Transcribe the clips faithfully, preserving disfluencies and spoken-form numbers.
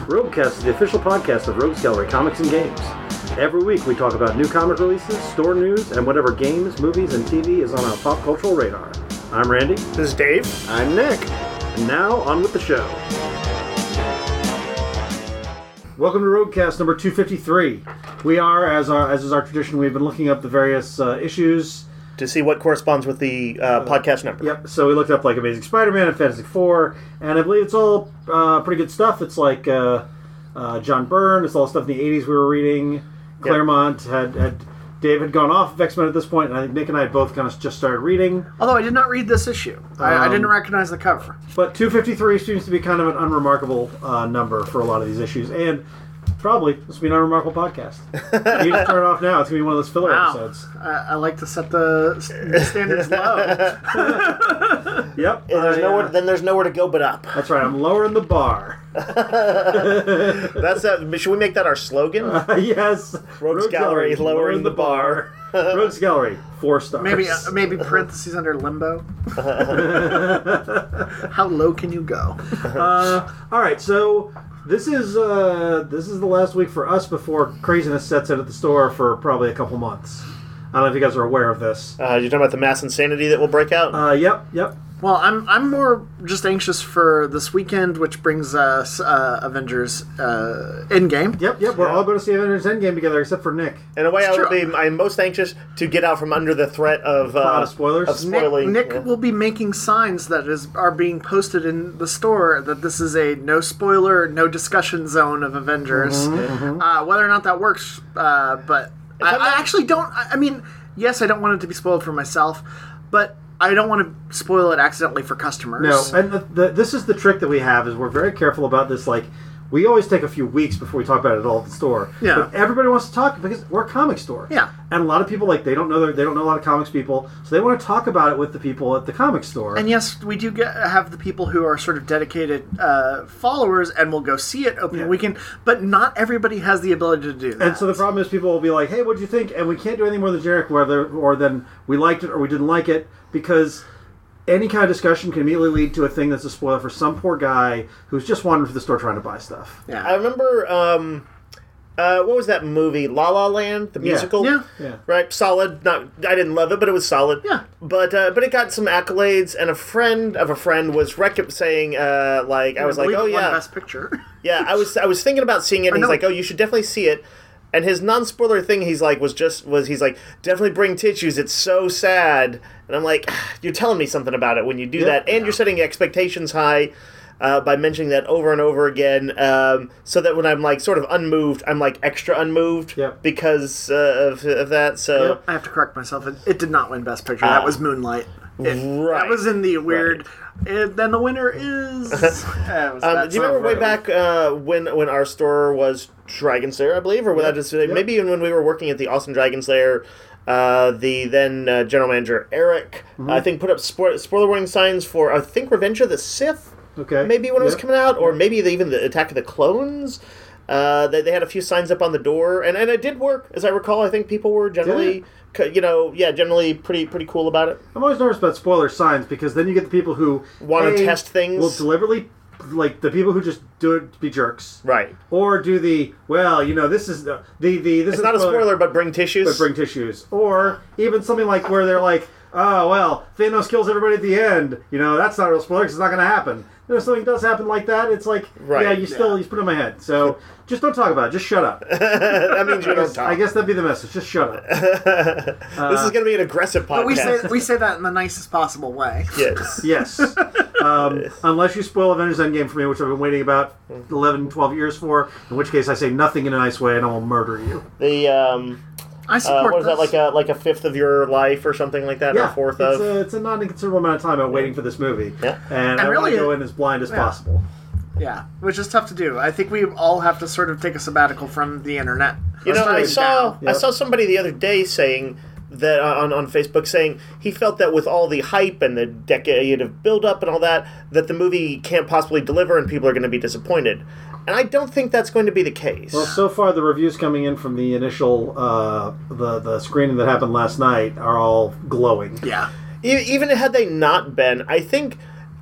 Roguecast is the official podcast of Rogues Gallery Comics and Games. Every week we talk about new comic releases, store news, and whatever games, movies, and T V is on our pop cultural radar. I'm Randy. This is Dave. I'm Nick. And now, on with the show. Welcome to Roguecast number two fifty-three. We are, as our, as is our tradition, we've been looking up the various uh, issues to see what corresponds with the uh, podcast number. Yep, so we looked up like Amazing Spider-Man and Fantastic Four, and I believe it's all uh, pretty good stuff. It's like uh, uh, John Byrne, it's all stuff in the eighties we were reading. Claremont yep. had, had Dave had gone off of X-Men at this point, and I think Nick and I had both kind of just started reading. Although I did not read this issue. I, um, I didn't recognize the cover. But two fifty-three seems to be kind of an unremarkable uh, number for a lot of these issues, and probably this will be an unremarkable podcast. You just turn it off now. It's going to be one of those filler wow. episodes. I, I like to set the, the standards low. Yep. And there's I, nowhere, uh, then there's nowhere to go but up. That's right. I'm lowering the bar. That's that. Should we make that our slogan? Uh, yes. Rogues, Rogues Gallery, Gallery, lowering, lowering the bar. bar. Rogues Gallery, four stars. Maybe uh, maybe parentheses under limbo. How low can you go? Uh, all right, so this is uh, this is the last week for us before craziness sets in at the store for probably a couple months. I don't know if you guys are aware of this. Uh, you're talking about the mass insanity that will break out? Uh, yep, yep. Well, I'm I'm more just anxious for this weekend, which brings us uh, Avengers uh, Endgame. Yep, yep. We're yeah. all going to see Avengers Endgame together, except for Nick. In a way, it's I would true. be. I'm most anxious to get out from under the threat of, uh, of spoilers. Of spoiling. Nick, Nick yeah. will be making signs that is are being posted in the store that this is a no spoiler, no discussion zone of Avengers. Mm-hmm, mm-hmm. Uh, whether or not that works, uh, but I, I actually don't. I mean, yes, I don't want it to be spoiled for myself, but I don't want to spoil it accidentally for customers. No, and the, the, this is the trick that we have, is we're very careful about this. Like, we always take a few weeks before we talk about it at all at the store. Yeah. But everybody wants to talk because we're a comic store. Yeah. And a lot of people, like, they don't know their, they don't know a lot of comics people, so they want to talk about it with the people at the comic store. And yes, we do get have the people who are sort of dedicated uh, followers and will go see it opening yeah. weekend, but not everybody has the ability to do that. And so the problem is people will be like, hey, what'd you think? And we can't do anything more than generic, whether or then we liked it or we didn't like it, because any kind of discussion can immediately lead to a thing that's a spoiler for some poor guy who's just wandering through the store trying to buy stuff. Yeah, I remember, um, uh, what was that movie? La La Land, the yeah. musical. Yeah, yeah. Right, solid. Not, I didn't love it, but it was solid. Yeah, but uh, but it got some accolades, and a friend of a friend was rec- saying, uh, like, yeah, I was I like, oh yeah, Best Picture. yeah, I was I was thinking about seeing it, and he's like, oh, you should definitely see it. And his non-spoiler thing, he's like, was just, was he's like, definitely bring tissues, it's so sad. And I'm like, you're telling me something about it when you do yeah, that. And yeah. you're setting expectations high uh, by mentioning that over and over again. Um, so that when I'm like sort of unmoved, I'm like extra unmoved yep. because uh, of, of that. So yep. I have to correct myself. It, it did not win Best Picture. Uh, that was Moonlight. It, right. That was in the weird... Right. It, then the winner is... uh, um, do you remember way back uh, when when our store was Dragon Slayer, I believe? Or yep. just, yep. maybe even when we were working at the Austin Dragon Slayer, uh, the then uh, general manager, Eric, mm-hmm. I think put up spo- spoiler warning signs for, I think, Revenge of the Sith? Okay. Maybe when yep. it was coming out, or maybe the, even the Attack of the Clones. Uh, they, they had a few signs up on the door, and, and it did work, as I recall. I think people were generally... You know, yeah, generally pretty pretty cool about it. I'm always nervous about spoiler signs, because then you get the people who want to test things. Will deliberately, like the people who just do it to be jerks, right? Or do the well, you know, this is the the, the this it's is not spoiler, a spoiler, but bring tissues. But bring tissues, or even something like where they're like, oh well, Thanos kills everybody at the end. You know, that's not a real spoiler because it's not going to happen. You know, if something does happen like that, it's like, right. yeah, you still yeah. you put it in my head. So just don't talk about it. Just shut up. That means you don't talk. I guess that'd be the message. Just shut up. uh, this is going to be an aggressive podcast. But we say we say that in the nicest possible way. Yes. Yes. Um, yes. Unless you spoil Avengers Endgame for me, which I've been waiting about eleven, twelve years for, in which case I say nothing in a nice way and I will murder you. The, um... I support uh, what is this. that, like a like a fifth of your life or something like that, yeah, or a fourth it's of? A, it's a not inconsiderable amount of time I'm waiting for this movie. Yeah. And, and I really, want to go in as blind as yeah. possible. Yeah, which is tough to do. I think we all have to sort of take a sabbatical from the internet. You know, I saw yep. I saw somebody the other day saying that uh, on on Facebook saying he felt that with all the hype and the decade of build up and all that, that the movie can't possibly deliver and people are going to be disappointed. And I don't think that's going to be the case. Well, so far the reviews coming in from the initial uh, the the screening that happened last night are all glowing. Yeah. Even had they not been, I think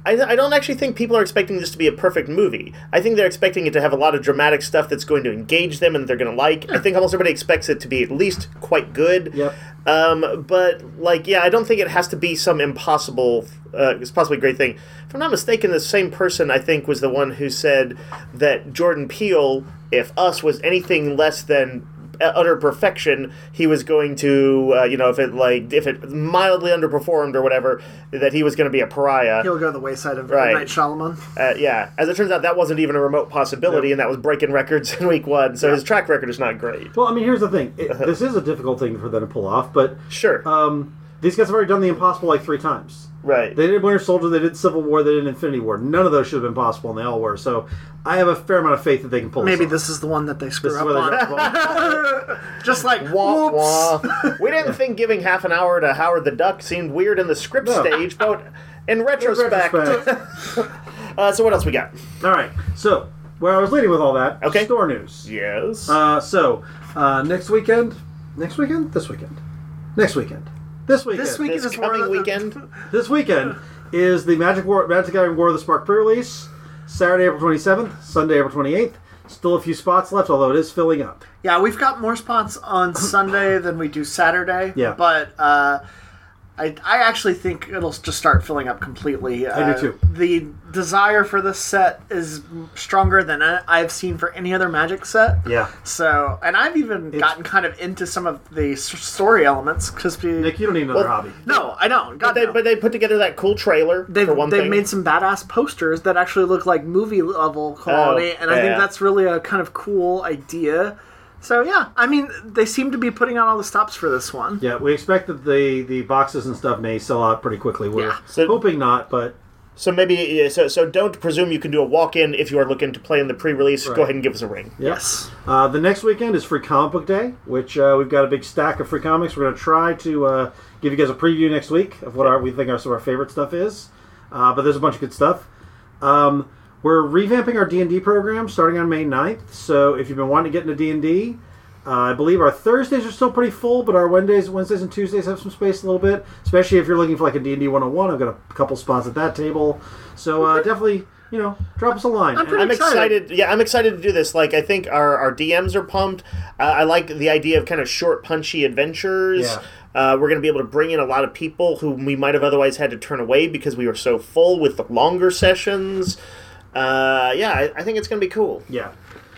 I, I don't actually think people are expecting this to be a perfect movie. I think they're expecting it to have a lot of dramatic stuff that's going to engage them and they're going to like. I think almost everybody expects it to be at least quite good. Yep. Um, but, like, yeah, I don't think it has to be some impossible, uh, it's possibly a great thing. If I'm not mistaken, the same person, I think, was the one who said that Jordan Peele, if Us was anything less than utter perfection, he was going to, uh, you know, if it like if it mildly underperformed or whatever, that he was going to be a pariah. He'll go the wayside of Right. M. Night Shyamalan. Uh, yeah, as it turns out, that wasn't even a remote possibility, Yep. and that was breaking records in week one. So Yeah. his track record is not great. Well, I mean, here's the thing. It, this is a difficult thing for them to pull off, but Sure, um, these guys have already done the impossible like three times. right. They did Winter Soldier, they did Civil War, they did Infinity War. None of those should have been possible, and they all were. So I have a fair amount of faith that they can pull Maybe this off. this is the one that they screw This is up where they on. drop the ball. Just like, Wah, whoops. wah. We didn't think giving half an hour to Howard the Duck seemed weird in the script No. stage, but in retrospect. retrospect. uh, so what else we got? All right. So where I was leading with all that, Okay. store news. Yes. Uh, so uh, next weekend, next weekend, this weekend, next weekend, this weekend, This weekend this is more coming of the- weekend. this weekend is the Magic War, Magic Gathering War of the Spark pre-release. Saturday, April twenty-seventh, Sunday, April twenty-eighth. Still a few spots left, although it is filling up. Yeah, we've got more spots on Sunday than we do Saturday. Yeah. But uh, I, I actually think it'll just start filling up completely. I do Uh, too. The desire for this set is stronger than I- I've seen for any other Magic set. Yeah. So, and I've even It's- gotten kind of into some of the s- story elements because we. Nick, you don't need another Well, hobby. No, I don't. God, But they, no. but they put together that cool trailer They've, for one they've thing. made some badass posters that actually look like movie level quality, Oh, and I yeah. think that's really a kind of cool idea. So yeah, I mean, they seem to be putting out all the stops for this one. Yeah, we expect that the, the boxes and stuff may sell out pretty quickly. We're Yeah. So- hoping not, but So maybe yeah, so so don't presume you can do a walk-in if you are looking to play in the pre-release. Right. Go ahead and give us a ring. yep. Yes. Uh, the next weekend is Free Comic Book Day, which uh, we've got a big stack of free comics. We're going to try to uh, give you guys a preview next week of what our, we think our, some of our favorite stuff is. Uh, but there's a bunch of good stuff. Um, we're revamping our D and D program starting on May ninth. So if you've been wanting to get into D and D, uh, I believe our Thursdays are still pretty full, but our Wednesdays, Wednesdays and Tuesdays have some space a little bit, especially if you're looking for like a D and D one oh one. I've got a couple spots at that table. So uh, definitely, you know, drop us a line. I'm pretty I'm excited. excited. Yeah, I'm excited to do this. Like, I think our, our D Ms are pumped. Uh, I like the idea of kind of short, punchy adventures. Yeah. Uh, we're going to be able to bring in a lot of people who we might have otherwise had to turn away because we were so full with the longer sessions. Uh, yeah, I, I think it's going to be cool. Yeah.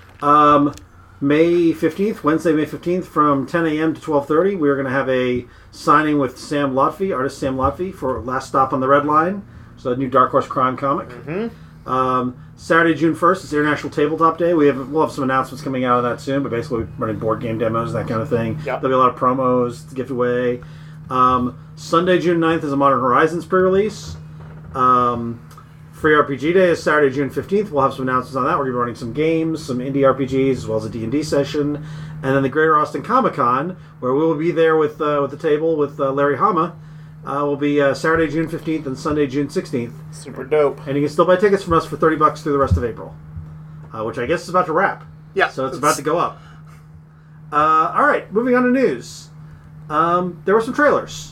Um, May fifteenth, Wednesday, May fifteenth, from ten a.m. to twelve thirty, we're going to have a signing with Sam Lotfi, artist Sam Lotfi, for Last Stop on the Red Line. So a new Dark Horse crime comic. Mm-hmm. Um, Saturday, June first, is International Tabletop Day. We have, we'll have some announcements coming out of that soon, but basically we're running board game demos, that kind of thing. Yep. There'll be a lot of promos to give away. Um, Sunday, June ninth, is a Modern Horizons pre-release. Um, Free R P G Day is Saturday, June fifteenth. We'll have some announcements on that. We're going to be running some games, some indie R P Gs, as well as a D and D session. And then the Greater Austin Comic Con, where we will be there with uh, with the table with uh, Larry Hama, uh, will be uh, Saturday, June fifteenth and Sunday, June sixteenth. Super dope. And you can still buy tickets from us for thirty bucks through the rest of April, uh, which I guess is about to wrap. Yeah. So it's about to go up. Uh, all right, moving on to news. Um, there were some trailers.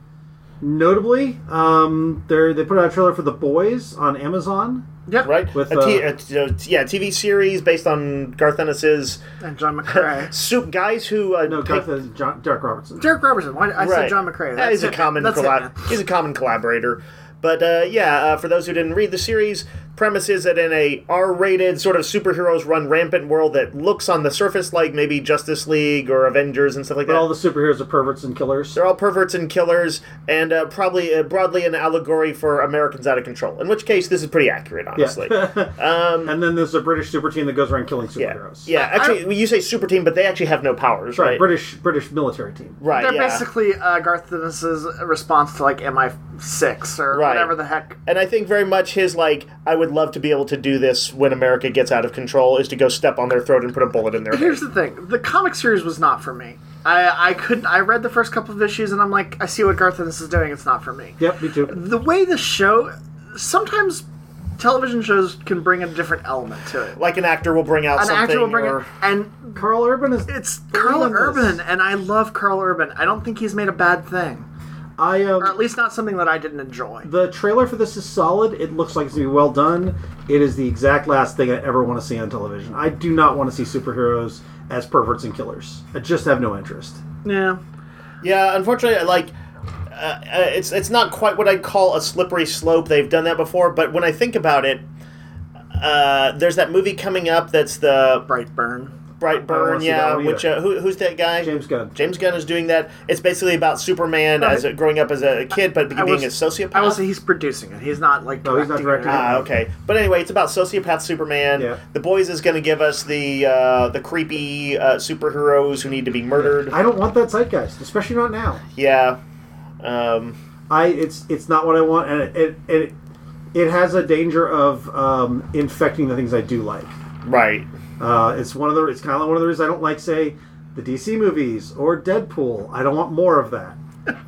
Notably, um, they they put out a trailer for The Boys on Amazon. Yep. Right? With, a t- uh, a t- a t- yeah, T V series based on Garth Ennis's And John McCrae. soup guys who uh, No, pick- Garth is John, Derek Robertson. Derek Robertson. Why, I Right. said John McCrae. Yeah, That's he's a it. common That's it, collab- man. he's a common collaborator. But uh, yeah, uh, for those who didn't read the series, premise is that in a R-rated sort of superheroes run rampant world that looks on the surface like maybe Justice League or Avengers and stuff like But that. all the superheroes are perverts and killers. They're all perverts and killers, and uh, probably uh, broadly an allegory for Americans out of control. In which case, this is pretty accurate, honestly. um, And then there's a British super team that goes around killing yeah, superheroes. yeah. Actually, you say super team, but they actually have no powers, Right, right? British British military team. Right. They're yeah. basically uh, Garth Ennis's response to like M I six or Right. whatever the heck. And I think very much his, like, I would love to be able to do this when America gets out of control, is to go step on their throat and put a bullet in their Here's head. the thing: the comic series was not for me. I I couldn't. I read the first couple of issues and I'm like, I see what Garth Ennis is doing. It's not for me. Yep, me too. The way the show, sometimes television shows can bring a different element to it. Like an actor will bring out An something. actor will bring or, it, and Carl Urban is. it's the Carl lead on this. Urban, and I love Carl Urban. I don't think he's made a bad thing. I um, or at least not something that I didn't enjoy. The trailer for this is solid. It looks like it's going to be well done. It is the exact last thing I ever want to see on television. I do not want to see superheroes as perverts and killers. I just have no interest. Yeah. Yeah, unfortunately, like, uh, it's it's not quite what I'd call a slippery slope. They've done that before, but when I think about it, uh, there's that movie coming up that's the... Brightburn. Brightburn, yeah, which uh, who, who's that guy? James Gunn. James Gunn is doing that. It's basically about Superman No, as a, growing up as a kid, but being was- a sociopath. I will say he's producing it. He's not like No, he's not directing it. directing Ah, okay. But anyway, it's about sociopath Superman. Yeah. The Boys is going to give us the uh, the creepy uh, superheroes who need to be murdered. I don't want that zeitgeist, especially not now. Yeah. Um, I it's it's not what I want, and it it it, it has a danger of um, infecting the things I do like. right. Uh, it's one of the it's kind of one of the reasons I don't like, say, the D C movies or Deadpool. I don't want more of that.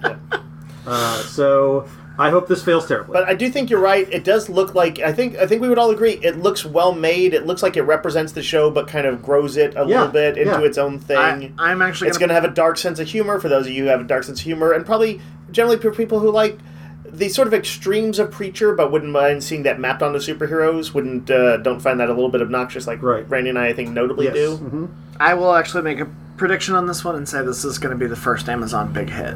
uh, so I hope this fails terribly. But I do think you're right. It does look like I think I think we would all agree it looks well made. It looks like it represents the show, but kind of grows it a Yeah, little bit into yeah. its own thing. I, I'm actually It's going to have a dark sense of humor for those of you who have a dark sense of humor, and probably generally for people who like the sort of extremes of Preacher, but wouldn't mind seeing that mapped onto superheroes. Wouldn't uh, don't find that a little bit obnoxious, like Right. Randy and I, I think, notably yes. do. hmm I will actually make a prediction on this one and say this is going to be the first Amazon big hit.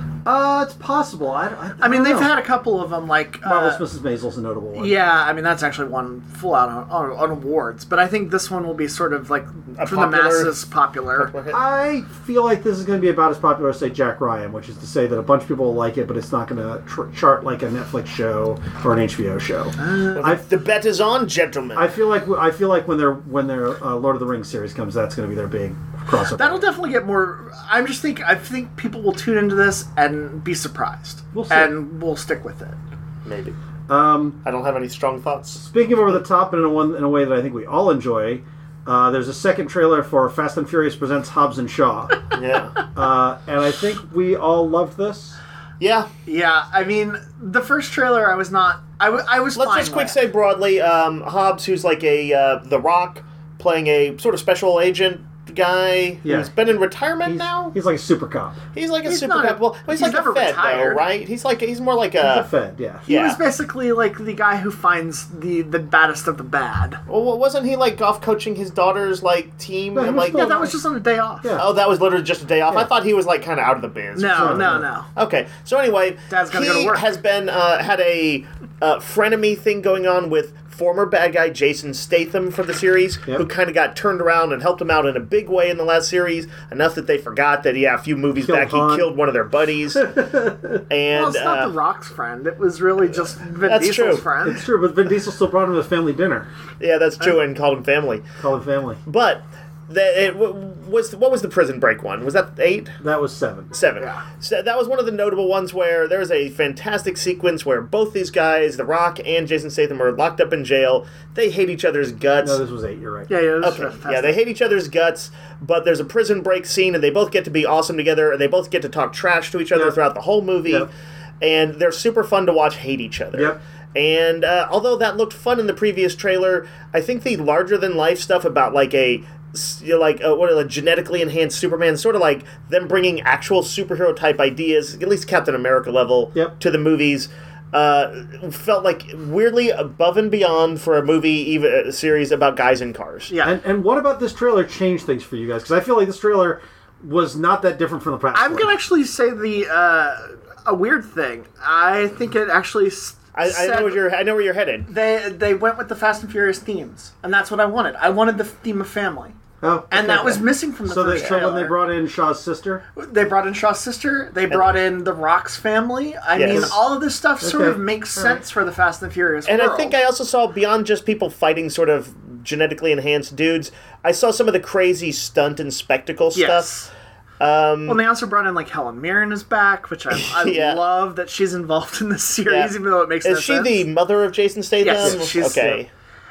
Uh, it's possible. I, I, I mean, don't they've know. had a couple of them, like Marvelous uh, Missus Maisel's a notable one. yeah. I mean, that's actually one full out on, on, on awards. But I think this one will be sort of like A for popular- the masses popular. I feel like this is going to be about as popular as, say, Jack Ryan, which is to say that a bunch of people will like it, but it's not going to tr- chart like a Netflix show or an H B O show. I, The bet is on, gentlemen. I feel like I feel like when their when their uh, Lord of the Rings series comes, that's going to be their big crossover. That'll definitely get more. I'm just think I think people will tune into this and be surprised, We'll see. and we'll stick with it. Maybe. Um, I don't have any strong thoughts. speaking of over the top, and in a one in a way that I think we all enjoy, uh, there's a second trailer for Fast and Furious presents Hobbs and Shaw, Yeah. uh, and I think we all loved this. Yeah. Yeah, I mean, the first trailer I was not. I, w- I was. Let's fine just quick with. say broadly, um, Hobbs, who's like a uh, The Rock, playing a sort of special agent guy Yeah. who's been in retirement He's, now. he's like a super cop. He's like a He's super not a- cop. Well, he's, he's like a never Fed retired. though, right? He's like he's more like He's a. a Fed, yeah. He Yeah. was basically like the guy who finds the the baddest of the bad. Well, wasn't he like off coaching his daughter's like team? No, he and, was like, still- Yeah, that was just on a day off. Yeah. oh, that was literally just a day off. Yeah. I thought he was like kind of out of the biz. No, No, no, no. no. Okay, so anyway, Dad's gotta he go to work. has been uh, had a uh, frenemy thing going on with former bad guy Jason Statham from the series, Yep. who kind of got turned around and helped him out in a big way in the last series, enough that they forgot that yeah, a few movies Killed back Han. he killed one of their buddies, and Well, it's not uh, the Rock's friend. It was really just Vin That's Diesel's true. friend. It's true, but Vin Diesel still brought him to family dinner. yeah, that's true, and called him family. Call him family. But the, it w- was what was the Prison Break one? Was that eight? That was seven. Seven. Yeah. So that was one of the notable ones where there was a fantastic sequence where both these guys, The Rock and Jason Statham, are locked up in jail. They hate each other's guts. No, this was eight. You're right. Yeah, yeah. It was Okay, fantastic. yeah, they hate each other's guts, but there's a prison break scene, and they both get to be awesome together, and they both get to talk trash to each other Yep. throughout the whole movie, Yep. and they're super fun to watch hate each other. Yep. And uh, although that looked fun in the previous trailer, I think the larger-than-life stuff about like a s- you know, like uh, what a genetically enhanced Superman, sort of like them bringing actual superhero type ideas, at least Captain America level, Yep. to the movies. Uh, felt like weirdly above and beyond for a movie, even a series about guys in cars. Yeah. And and what about this trailer changed things for you guys? Because I feel like this trailer was not that different from the past. I'm one. gonna actually say the uh, a weird thing. I think it actually. s- I, I said- know where you're. I know where you're headed. They they went with the Fast and Furious themes, and that's what I wanted. I wanted the theme of family, Oh, and okay. that was missing from the So, they, first so when trailer. they brought in Shaw's sister, They brought in Shaw's sister. They brought in the Rock's family. I Yes. mean, all of this stuff sort Okay. of makes All right. sense for the Fast and Furious And world. I think I also saw beyond just people fighting sort of genetically enhanced dudes. I saw some of the crazy stunt and spectacle yes. stuff. Um, Well, they also brought in like Helen Mirren is back, which I, I Yeah. love that she's involved in this series, Yeah. even though it makes no is she sense. the mother of Jason Statham? Yes, she's- okay.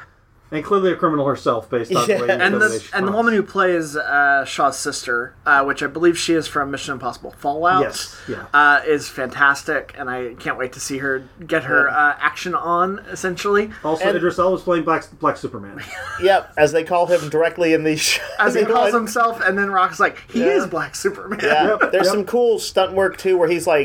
and clearly a criminal herself based on Yeah. the way and the Domination and the Fronts. woman who plays uh, Shaw's sister, uh, which I believe she is from Mission Impossible Fallout, Yes, yeah. uh, is fantastic, and I can't wait to see her get her uh, action on. Essentially, Also, and- Idris Elba was playing Black Black Superman. Yep, as they call him directly in the show. as he calls himself, and then Rock's like, he Yeah. is Black Superman. Yeah, Yep, there's yep. some cool stunt work too, where he's like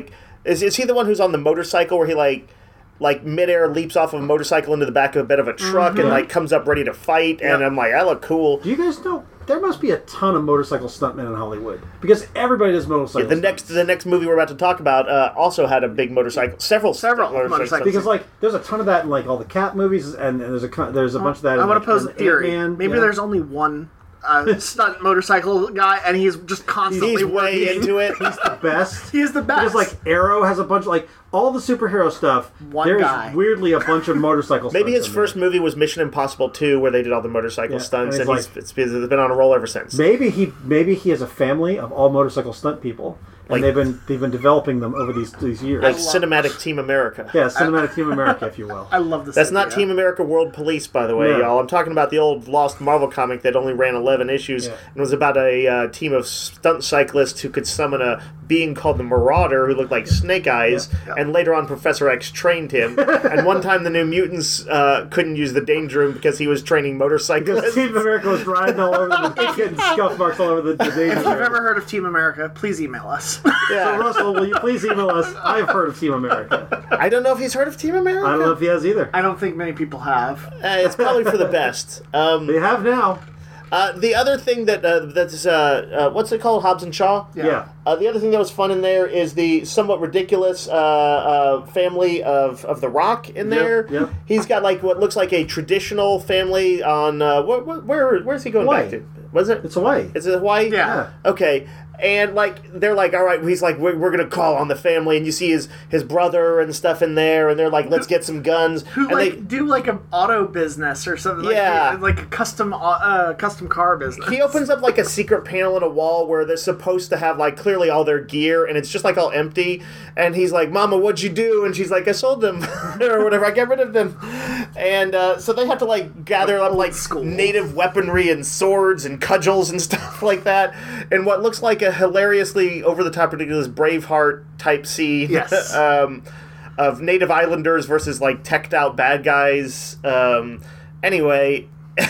Is is he the one who's on the motorcycle where he like like midair leaps off of a motorcycle into the back of a bed of a truck mm-hmm. and like comes up ready to fight? Yep. And I'm like, I look cool. Do you guys know? There must be a ton of motorcycle stuntmen in Hollywood because everybody does motorcycle. Yeah, the stunts. next, the next movie we're about to talk about uh, also had a big motorcycle, several, several motorcycles. motorcycles. Because like, there's a ton of that in like all the Cat movies, and, and there's a there's a bunch of that. I in, want like, to pose a theory. Ant-Man, Maybe yeah. there's only one uh, stunt motorcycle guy, and he's just constantly he's way working. into it. He's the best. He's the best. Because like Arrow has a bunch of like all the superhero stuff. One there's guy. weirdly a bunch of motorcycle. Maybe stunts his in first there. movie was Mission Impossible two, where they did all the motorcycle Yeah, stunts, and and, it's he's, like- it's, it's been on a roll ever since. Maybe he maybe he has a family of all motorcycle stunt people, and Like- they've been they've been developing them over these these years. Like love- Cinematic Team America. yeah, Cinematic Team America, if you will. I love this. That's not idea. Team America World Police, by the way, No. y'all. I'm talking about the old lost Marvel comic that only ran eleven issues Yeah. and was about a uh, team of stunt cyclists who could summon a being called the Marauder who looked like Snake Eyes, Yeah. and later on Professor X trained him. And one time the New Mutants uh, couldn't use the Danger Room because he was training Because motorcyclists. Team America was riding all over the getting scuff marks all over the, the danger. If you've ever heard of Team America, please email us. So Yeah. Russell, will you please email us? I've heard of Team America. I don't know if he's heard of Team America. I don't know if he has either. I don't think many people have. Uh, it's probably for the best. Um, They have now. uh, the other thing that uh, that's uh, uh, what's it called? Hobbs and Shaw. Yeah. Yeah. Uh, the other thing that was fun in there is the somewhat ridiculous uh, uh, family of, of The Rock in Yep, there. yep. He's got like what looks like a traditional family on uh, where, where where's he going Hawaii. back to? Was it? It's Hawaii. Is it Hawaii? Yeah. Okay. And like they're like, all right, he's like, we're, we're gonna call on the family, and you see his his brother and stuff in there, and they're like, let's get some guns. Who and like they, do like an auto business or something? Yeah. like, like a custom uh, custom car business. He opens up like a secret panel in a wall where they're supposed to have like clearly all their gear, and it's just like all empty. And he's like, "Mama, what'd you do?" And she's like, "I sold them or whatever. I got rid of them." And uh, so they have to like gather up like school. native weaponry and swords and cudgels and stuff like that, and what looks like a hilariously over the top, ridiculous Braveheart type scene. Yes. um, of native islanders versus like teched out bad guys. Um, anyway.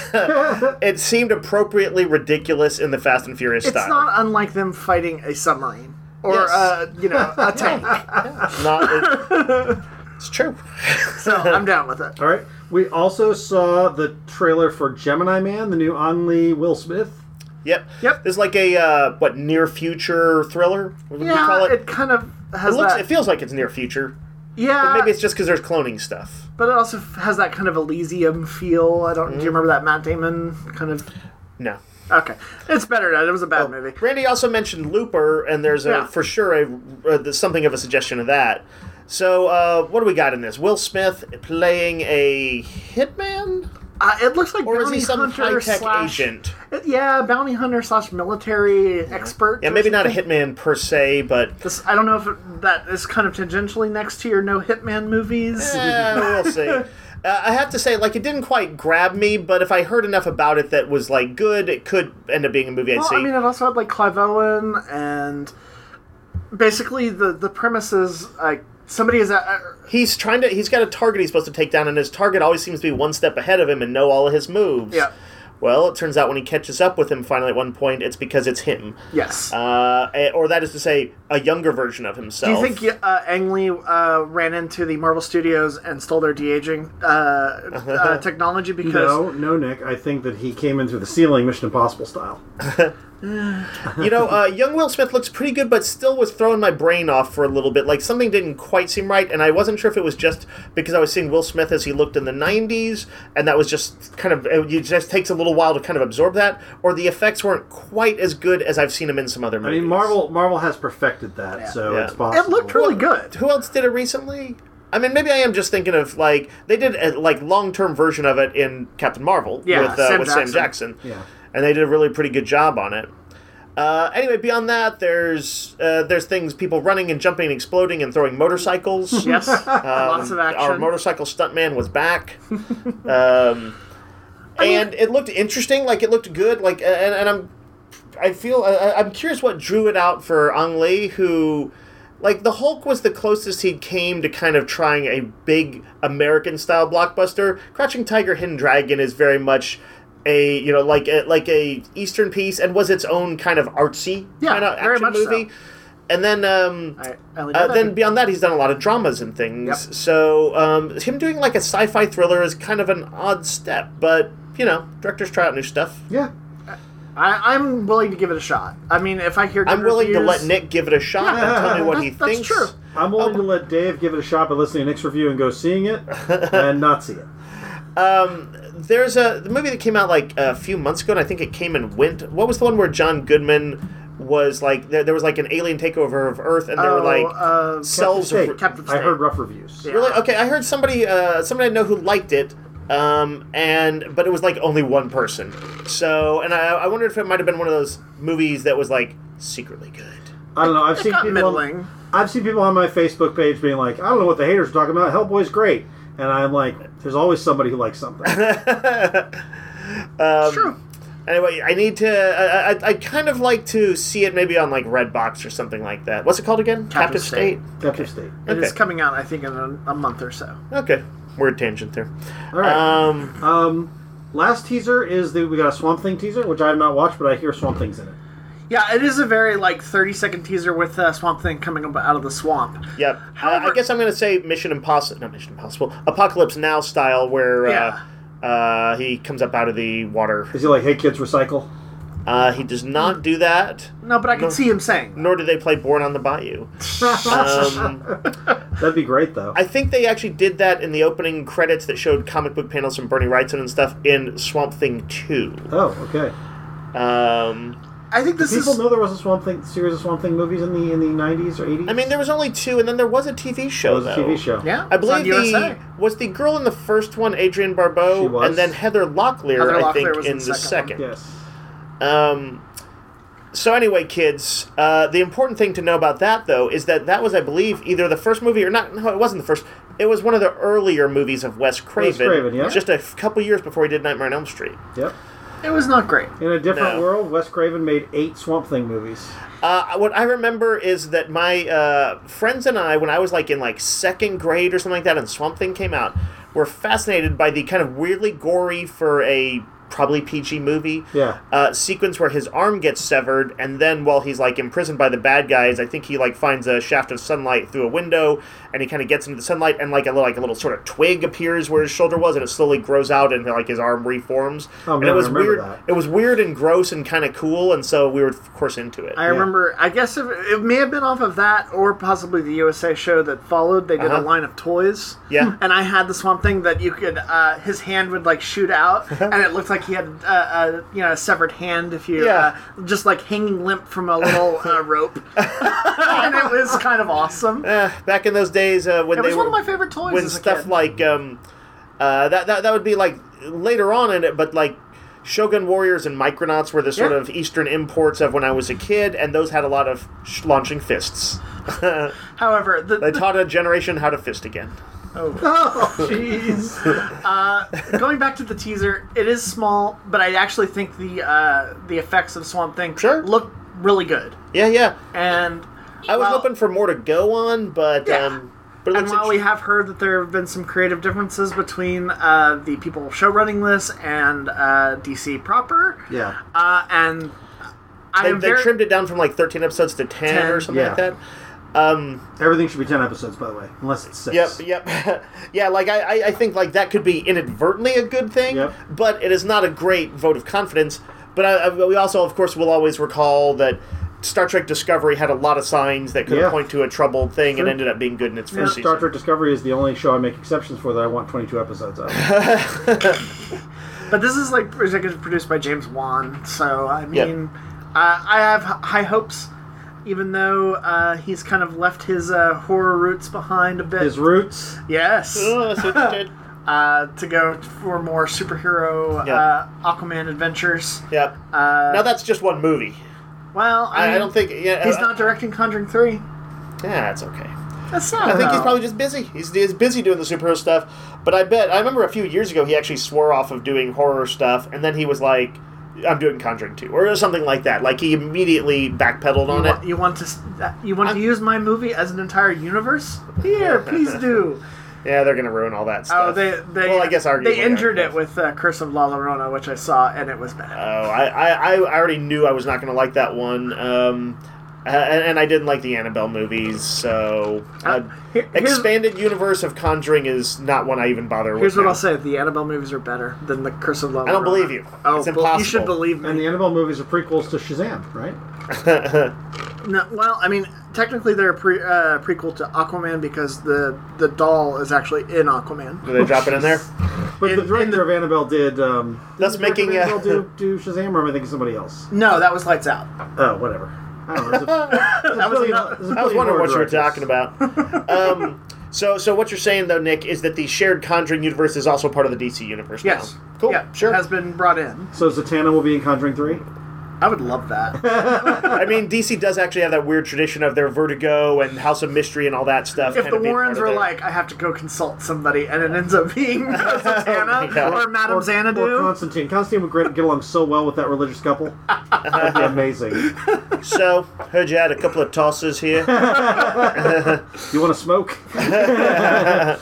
It seemed appropriately ridiculous in the Fast and Furious It's style. not unlike them fighting a submarine or Yes. uh, you know a tank. Not, it- it's true. So I'm down with it. All right. We also saw the trailer for Gemini Man, the new Ang Lee Will Smith. Yep. Yep. There's like a uh, what near future thriller. What do we Yeah, call it? it? kind of has It looks. that. It feels like it's near future. yeah, But maybe it's just because there's cloning stuff. but it also has that kind of Elysium feel. I don't. Mm-hmm. Do you remember that Matt Damon kind of? No. Okay, it's better now. It was a bad movie. Randy also mentioned Looper, and there's a Yeah. for sure a, uh, there's something of a suggestion of that. So uh, what do we got in this? Will Smith playing a hitman, Uh, it looks like or is bounty he some hunter high tech slash, agent? Yeah, bounty hunter slash military expert. Yeah, or maybe not a something. hitman per se, but This, I don't know if it, that is kind of tangentially next to your no Hitman movies. eh, we'll see. Uh, I have to say, like, it didn't quite grab me, but if I heard enough about it that was, like, good, it could end up being a movie I'd Well, see. I mean, it also had like Clive Owen, and basically the the premise is like somebody is at, he's trying to, he's got a target he's supposed to take down, and his target always seems to be one step ahead of him and know all of his moves. Yeah. Well, it turns out when he catches up with him finally at one point, it's because it's him. yes. Uh, eh, or that is to say, a younger version of Do himself. you think uh, Ang Lee uh, ran into the Marvel Studios and stole their de aging uh, uh, technology? Because No, no, Nick. I think that he came in through the ceiling, Mission Impossible style. You know, uh, young Will Smith looks pretty good, but still was throwing my brain off for a little bit. Like, something didn't quite seem right, and I wasn't sure if it was just because I was seeing Will Smith as he looked in the nineties, and that was just kind of, it just takes a little while to kind of absorb that, or the effects weren't quite as good as I've seen him in some other I movies. mean, Marvel Marvel has perfected that, so Yeah. it's possible. it looked really good. Who else did it recently? I mean, maybe I am just thinking of, like, they did a, like, long-term version of it in Captain Marvel Yeah, with, uh, Sam with Sam Jackson. Jackson. Yeah. And they did a really pretty good job on it. Uh, anyway, beyond that, there's uh, there's things, people running and jumping and exploding and throwing motorcycles. Yes, lots of Um, action. Our motorcycle stuntman was back. um, and it looked interesting, like, it looked good, like, and, and I'm I feel, I, I'm curious what drew it out for Ang Lee, who... Like, the Hulk was the closest he came to kind of trying a big American-style blockbuster. Crouching Tiger, Hidden Dragon is very much a, you know, like a, like a Eastern piece, and was its own kind of artsy Yeah, kind of very action much movie. and then um, I, I only know uh, that then be- beyond that, he's done a lot of dramas and things. Yep. So um, him doing like a sci-fi thriller is kind of an odd step, but you know, directors try out new stuff. Yeah. I, I'm willing to give it a shot. I mean, if I hear good I'm willing reviews, to let Nick give it a shot and tell me what he that's thinks. true. I'm willing Oh. to let Dave give it a shot by listening to Nick's review and go seeing it and not see it. Um, there's a the movie that came out like a few months ago, and I think it came and went. What was the one where John Goodman was like there, there was like an alien takeover of Earth, and there Oh, were like uh, cells Captive of State. Captive I State. heard rough reviews. Yeah. really okay. I heard somebody uh, somebody I know who liked it. Um, and but it was like only one person. So, and I, I wondered if it might have been one of those movies that was like secretly good. I don't know. I've It seen got people. middling. I've seen people on my Facebook page being like, "I don't know what the haters are talking about. Hellboy's great," and I'm like, "There's always somebody who likes something." Um, True. Anyway, I need to. I, I I kind of like to see it maybe on like Redbox or something like that. What's it called again? Captive State. Captive State. It is Okay. coming out, I think, in a, a month or so. Okay, weird tangent there. All right. Um, Um, last teaser is the we got a Swamp Thing teaser, which I have not watched, but I hear Swamp Thing's in it. Yeah, it is a very like thirty second teaser with uh, Swamp Thing coming up out of the swamp. yep. Uh, I However- guess I'm going to say Mission Impossible. Not Mission Impossible. Apocalypse Now style, where Yeah. uh, uh, he comes up out of the water. Is he like, "Hey kids, recycle"? Uh, he does not do that. No, but I can No. see him saying. Nor do they play Born on the Bayou. Um, That'd be great, though. I think they actually did that in the opening credits that showed comic book panels from Bernie Wrightson and stuff in Swamp Thing two. Oh, okay. Um, I think this People is. know there was a Swamp Thing series of Swamp Thing movies in the in the nineties or eighties. I mean, there was only two, and then there was a T V show, it was a though. T V show. Yeah, I it's on believe U S the A. was the girl in the first one Adrienne Barbeau, She was. and then Heather Locklear, Heather I Locklear think, was in in the the second. second Yes. Um, so anyway, kids, uh, the important thing to know about that, though, is that that was, I believe, either the first movie or not. No, it wasn't the first. It was one of the earlier movies of Wes Craven. Craven, yeah. Just a f- couple years before he did Nightmare on Elm Street. Yep. It was not great. In a different No. world, Wes Craven made eight Swamp Thing movies. Uh, what I remember is that my uh, friends and I, when I was like in like second grade or something like that, and Swamp Thing came out, were fascinated by the kind of weirdly gory for a probably P G movie Yeah. uh, sequence where his arm gets severed, and then while he's like imprisoned by the bad guys, I think he like finds a shaft of sunlight through a window, and he kind of gets into the sunlight, and like a little, like a little sort of twig appears where his shoulder was, and it slowly grows out, and like his arm reforms. Oh, and man, it was I remember weird. that. It was weird and gross and kind of cool, and so we were of course into it. I remember. I guess if, it may have been off of that, or possibly the U S A show that followed. They did Uh-huh. a line of toys. Yeah. And I had the Swamp Thing that you could. Uh, his hand would like shoot out, and it looked like he had uh, a you know a severed hand. If you Yeah. uh, just like hanging limp from a little uh, rope, and it was kind of awesome. Eh, back in those days uh, when It they was were one of my favorite toys when as a stuff kid. like um, uh, that, that that would be like later on in it, but like Shogun Warriors and Micronauts were the sort Yeah. of Eastern imports of when I was a kid, and those had a lot of sh- launching fists. However, the, They the- taught a generation how to fist again. Oh, jeez. going back to the teaser, it is small, but I actually think the uh, the effects of Swamp Thing Sure. look really good. Yeah, yeah. And I was while- hoping for more to go on, but Yeah. um, but it And looks while we int- have heard that there have been some creative differences between uh, the people show running this and uh, D C proper, Yeah. uh, and I they, am they very trimmed it down from like thirteen episodes to ten, ten, or something yeah. like that. Um, Everything should be ten episodes, by the way, unless it's six. Yep, yep. yeah, like I, I- I think like that could be inadvertently a good thing, Yep. but it is not a great vote of confidence. But I, I, we also, of course, will always recall that Star Trek Discovery had a lot of signs that could Yeah. point to a troubled thing Sure. and ended up being good in its Yeah. first Star season. Trek Discovery is the only show I make exceptions for that I want twenty-two episodes of. But this is like executive produced by James Wan, so I Yep. mean, uh, I have h- high hopes. Even though uh, he's kind of left his uh, horror roots behind a bit. His roots. Yes. Oh, that's what you did. Uh, to go for more superhero Yeah. uh, Aquaman adventures. Yep. Uh, Now that's just one movie. well, I, I, I mean, don't think. Yeah, he's uh, not directing Conjuring three. Yeah, that's okay. That's not. I think he's though. probably just busy. He's, he's busy doing the superhero stuff. But I bet I remember a few years ago he actually swore off of doing horror stuff, and then he was like, "I'm doing Conjuring two," or something like that. Like he immediately backpedaled You, on want, it. you want to s- uh, you want I'm- to use my movie as an entire universe? Here, please do. Yeah, they're gonna ruin all that stuff. Oh, they they well, I guess arguably they injured are. it with uh, Curse of La Llorona, which I saw, and it was bad. Oh, I, I, I already knew I was not gonna like that one. Um, Uh, and, and I didn't like the Annabelle movies, so uh, Uh, here- here's- expanded universe of Conjuring is not one I even bother with. Here's what now. I'll say: the Annabelle movies are better than the Curse of La Llorona. I don't believe you. Oh, It's well, impossible. you should believe me. And the Annabelle movies are prequels to Shazam, right? No, well, I mean, technically they're a pre, uh, prequel to Aquaman because the the doll is actually in Aquaman. Do they drop it in there? But In- the in director the- of Annabelle did. Um, That's did the director of making, uh, Annabelle do, do Shazam, or am I thinking somebody else? No, that was Lights Out. Oh, whatever. I don't know. There's a, there's a That was billion- another- there's a I was billion wondering what you horror were talking directors. about. um, so, so what you're saying though, Nick, is that the shared Conjuring universe is also part of the D C universe Yes. now. Cool. Yeah, Sure. has been brought in. So Zatanna will be in Conjuring three. I would love that. I mean, D C does actually have that weird tradition of their Vertigo and House of Mystery and all that stuff. If kind the of being Warrens part were of their- like, I have to go consult somebody, and it ends up being Zatanna God. or Madame Or, Xanadu. or Constantine. Constantine would great, get along so well with that religious couple. That'd be amazing. So, heard you had a couple of tosses here. You want to smoke? I,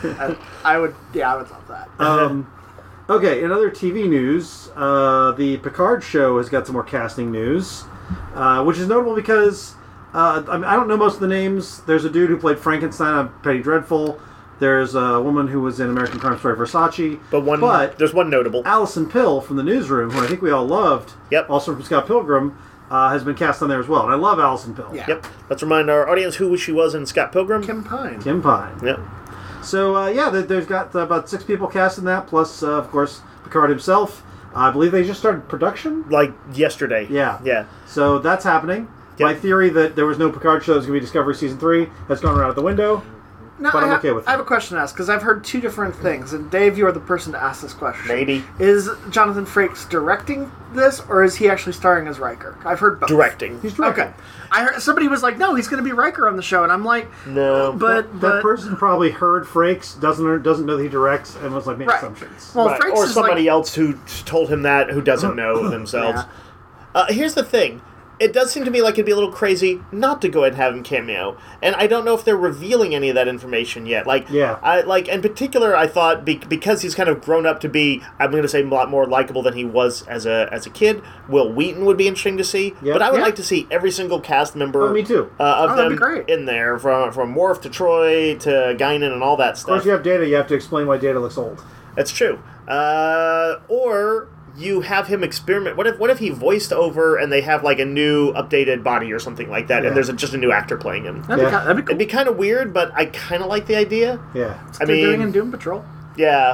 I would, yeah, I would love that. Um, okay, in other T V news, uh, the Picard show has got some more casting news, uh, which is notable because uh, I, mean, I don't know most of the names. There's a dude who played Frankenstein on Penny Dreadful. There's a woman who was in American Crime Story Versace. But one, But there's one notable. Alison Pill from the Newsroom, who I think we all loved, Yep. also from Scott Pilgrim, uh, has been cast on there as well. And I love Alison Pill. Yeah. Yep. Let's remind our audience who she was in Scott Pilgrim. Kim Pine. Kim Pine. Yep. So, uh, yeah, there, there's got uh, about six people cast in that, plus, uh, of course, Picard himself. I believe they just started production. Like yesterday. Yeah. Yeah. So that's happening. Yep. My theory that there was no Picard show that was going to be Discovery Season three has gone right out the window. Now, But I I'm have, okay with I have it. a question to ask, because I've heard two different things, and Dave, you are the person to ask this question. Maybe. Is Jonathan Frakes directing this, or is he actually starring as Riker? I've heard both. Directing. He's directing. Okay. I heard somebody was like, "No, he's going to be Riker on the show," and I'm like, No. "But, That but person probably heard Frakes, doesn't doesn't know that he directs, and was like making Right. assumptions. well, Right. Frakes Or is somebody like, else who told him that who doesn't know themselves. Yeah. Uh, here's the thing. It does seem to me like it'd be a little crazy not to go ahead and have him cameo, and I don't know if they're revealing any of that information yet. Like, Yeah. I like in particular, I thought be, because he's kind of grown up to be, I'm going to say a lot more likable than he was as a as a kid. Will Wheaton would be interesting to see, Yeah. but I would Yeah. like to see every single cast member. Oh, me too. Uh, of Oh, that'd them be great. in there, from from Worf to Troy to Guinan and all that Of stuff. course, you have Data. You have to explain why Data looks old. That's true. Uh, or you have him experiment. What if what if he voiced over and they have like a new updated body or something like that, Yeah. and there's a, just a new actor playing him? that'd, Yeah. be, ki- that'd be cool. It'd be kind of weird, but I kind of like the idea. Yeah. I They're doing in mean, Doom Patrol. yeah.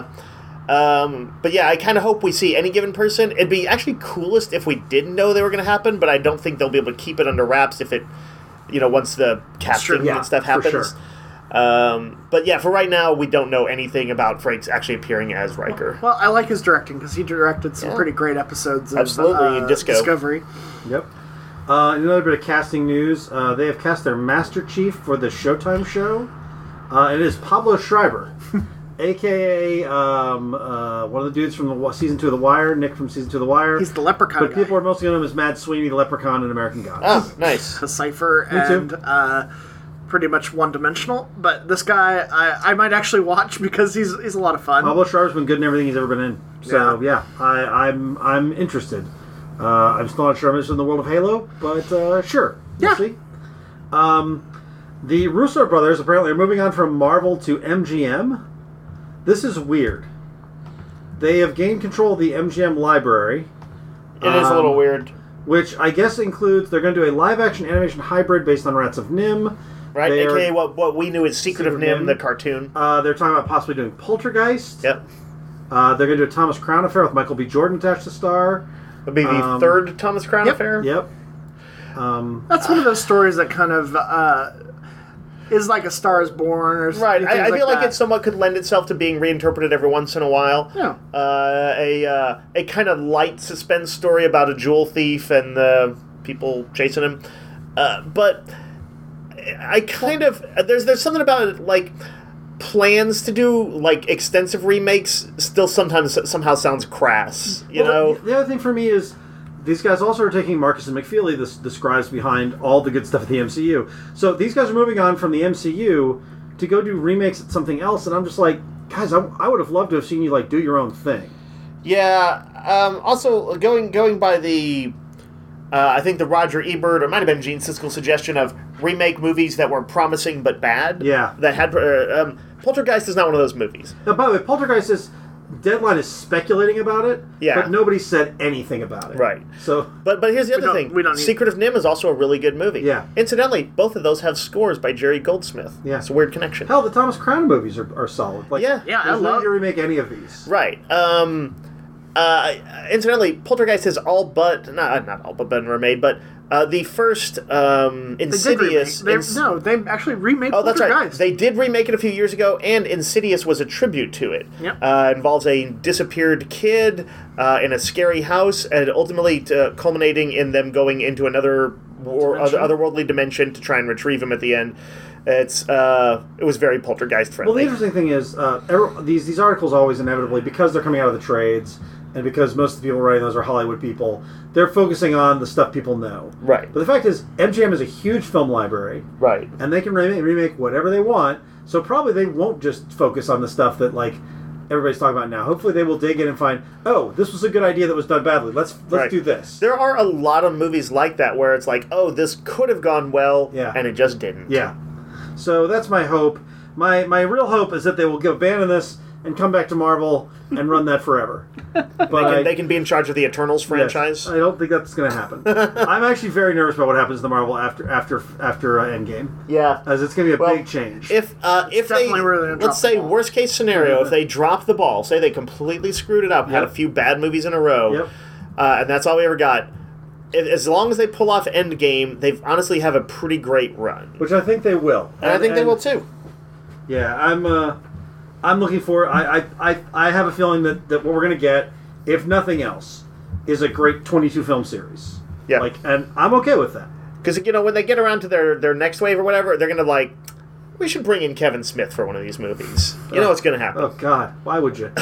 Um, but yeah, I kind of hope we see any given person. It'd be actually coolest if we didn't know they were going to happen, but I don't think they'll be able to keep it under wraps if it, you know, once the casting Yeah, and stuff for happens. sure. Um, but yeah, for right now, we don't know anything about Frakes actually appearing as Riker. Well, I like his directing because he directed some Yeah. pretty great episodes of Absolutely, uh, Disco. Discovery. Yep. Uh, another bit of casting news. Uh, they have cast their Master Chief for the Showtime show. Uh, it is Pablo Schreiber, a k a. Um, uh, one of the dudes from the wa- season two of The Wire, Nick from season two of The Wire. He's the Leprechaun but guy. people are mostly known him as Mad Sweeney, the Leprechaun in American Gods. Oh, nice. The Cypher Me too. and uh, pretty much one-dimensional. But this guy, I, I might actually watch because he's he's a lot of fun. Pablo Schreiber's been good in everything he's ever been in. So yeah, I, I'm I'm interested. Uh, I'm still not sure I'm interested in the world of Halo, but uh, sure, we'll Yeah. see. Um, the Russo brothers apparently are moving on from Marvel to M G M. This is weird. They have gained control of the M G M library, It is a little Um, weird, which I guess includes they're going to do a live-action animation hybrid based on Rats of Nim. right? they A K A are- what what we knew as Secret, Secret of Nim, of Nim. the cartoon. Uh, they're talking about possibly doing Poltergeist. Yep, Uh, they're going to do a Thomas Crown Affair with Michael B. Jordan attached to star. would be the Um, third Thomas Crown yep, affair. Yep. Um, That's one of those stories that kind of uh, is like A Star Is Born or s- Right, things I, I feel like that. it somewhat could lend itself to being reinterpreted every once in a while. Yeah. Uh, a uh, a kind of light suspense story about a jewel thief and the people chasing him. Uh, but I kind of there's there's something about it like plans to do like extensive remakes still sometimes somehow sounds crass. You well, know. the, the other thing for me is these guys also are taking Marcus and McFeely, the, the scribes behind all the good stuff at the M C U. So these guys are moving on from the M C U to go do remakes at something else, and I'm just like, guys, I, I would have loved to have seen you like do your own thing. Yeah. Um, also, going going by the Uh, I think the Roger Ebert, or it might have been Gene Siskel's suggestion of remake movies that were promising but bad. Yeah. That had uh, um, Poltergeist is not one of those movies. Now, by the way, Poltergeist is Deadline is speculating about it. Yeah. But nobody said anything about it. Right. So. But but here's the We other don't- thing. we don't need- Secret of Nim is also a really good movie. Yeah. Incidentally, both of those have scores by Jerry Goldsmith. Yeah. It's a weird connection. Hell, the Thomas Crown movies are, are solid. Like, Yeah. Yeah, I There's no love. need to remake any of these. Right. Um, uh, incidentally, Poltergeist has all but not not all but been remade, but uh, the first um, They did remake. Insidious. They, Ins- no, they actually remade. Oh, that's right. Poltergeist. They did remake it a few years ago, and Insidious was a tribute to it. Yep. Uh, involves a disappeared kid uh, in a scary house, and ultimately uh, culminating in them going into another or other, otherworldly dimension to try and retrieve him at the end. It's uh, it was very Poltergeist friendly. Well, the interesting thing is, uh, every, these these articles always inevitably, because they're coming out of the trades, and because most of the people writing those are Hollywood people, they're focusing on the stuff people know. Right. But the fact is, M G M is a huge film library, Right. and they can remake, remake whatever they want. So probably they won't just focus on the stuff that like everybody's talking about now. Hopefully they will dig in and find, oh, this was a good idea that was done badly. Let's let's Right. do this. There are a lot of movies like that where it's like, oh, this could have gone well, Yeah. and it just didn't. Yeah. So that's my hope. My my real hope is that they will give abandon this and come back to Marvel and run that forever. But They can, I, they can be in charge of the Eternals yes, franchise. I don't think that's going to happen. I'm actually very nervous about what happens to Marvel after after after uh, Endgame, Yeah. as it's going to be a Well, big change. If uh, if they definitely where they're gonna drop let's say the ball. worst case scenario, if they drop the ball, say they completely screwed it up, had a Yep. few bad movies in a row, Yep. uh, and that's all we ever got. If, as long as they pull off Endgame, they honestly have a pretty great run, Which I think they will, and I think they will too. Yeah, I'm. Uh, I'm looking for. I, I, I, I have a feeling that, that what we're going to get, if nothing else, is a great twenty-two film series. Yeah. Like, and I'm okay with that. Because you know when they get around to their, their next wave or whatever, they're gonna like, we should bring in Kevin Smith for one of these movies. You know what's gonna happen. Oh God, why would you?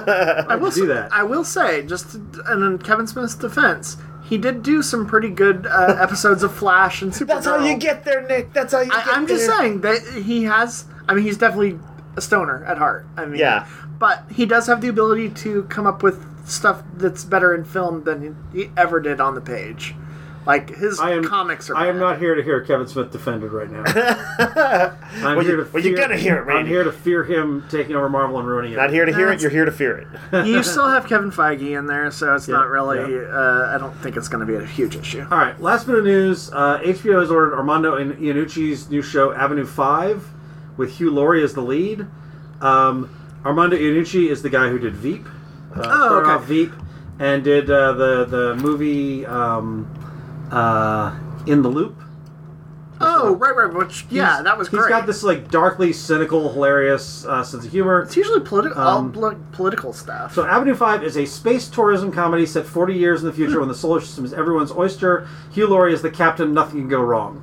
I will do say, that. I will say, just to, and in Kevin Smith's defense, he did do some pretty good uh, episodes of Flash and Supergirl. That's how you get there, Nick. That's how you I, get I'm just there. saying that he has. I mean, he's definitely a stoner at heart. I mean, Yeah. But he does have the ability to come up with stuff that's better in film than he, he ever did on the page. Like his I am, comics are. I am bad. not here to hear Kevin Smith defended right now. I'm Well, here you- to. well, you're fear- gonna hear it, I'm Randy. here to fear him taking over Marvel and ruining it. Not here to hear it. That's- You're here to fear it. You still have Kevin Feige in there, so it's Yeah, not really. yeah. Uh, I don't think it's going to be a huge issue. All right, last bit of news. Uh, H B O has ordered Armando Iannucci's new show Avenue Five, with Hugh Laurie as the lead. Um, Armando Iannucci is the guy who did Veep. Uh, started okay. off Veep, and did uh, the the movie um, uh, In the Loop. Oh, right, right. Which, yeah, He's- that was He's great. got this like darkly cynical, hilarious uh, sense of humor. It's usually politi- Um, all poli- political stuff. So Avenue five is a space tourism comedy set forty years in the future when the solar system is everyone's oyster. Hugh Laurie is the captain. Nothing can go wrong.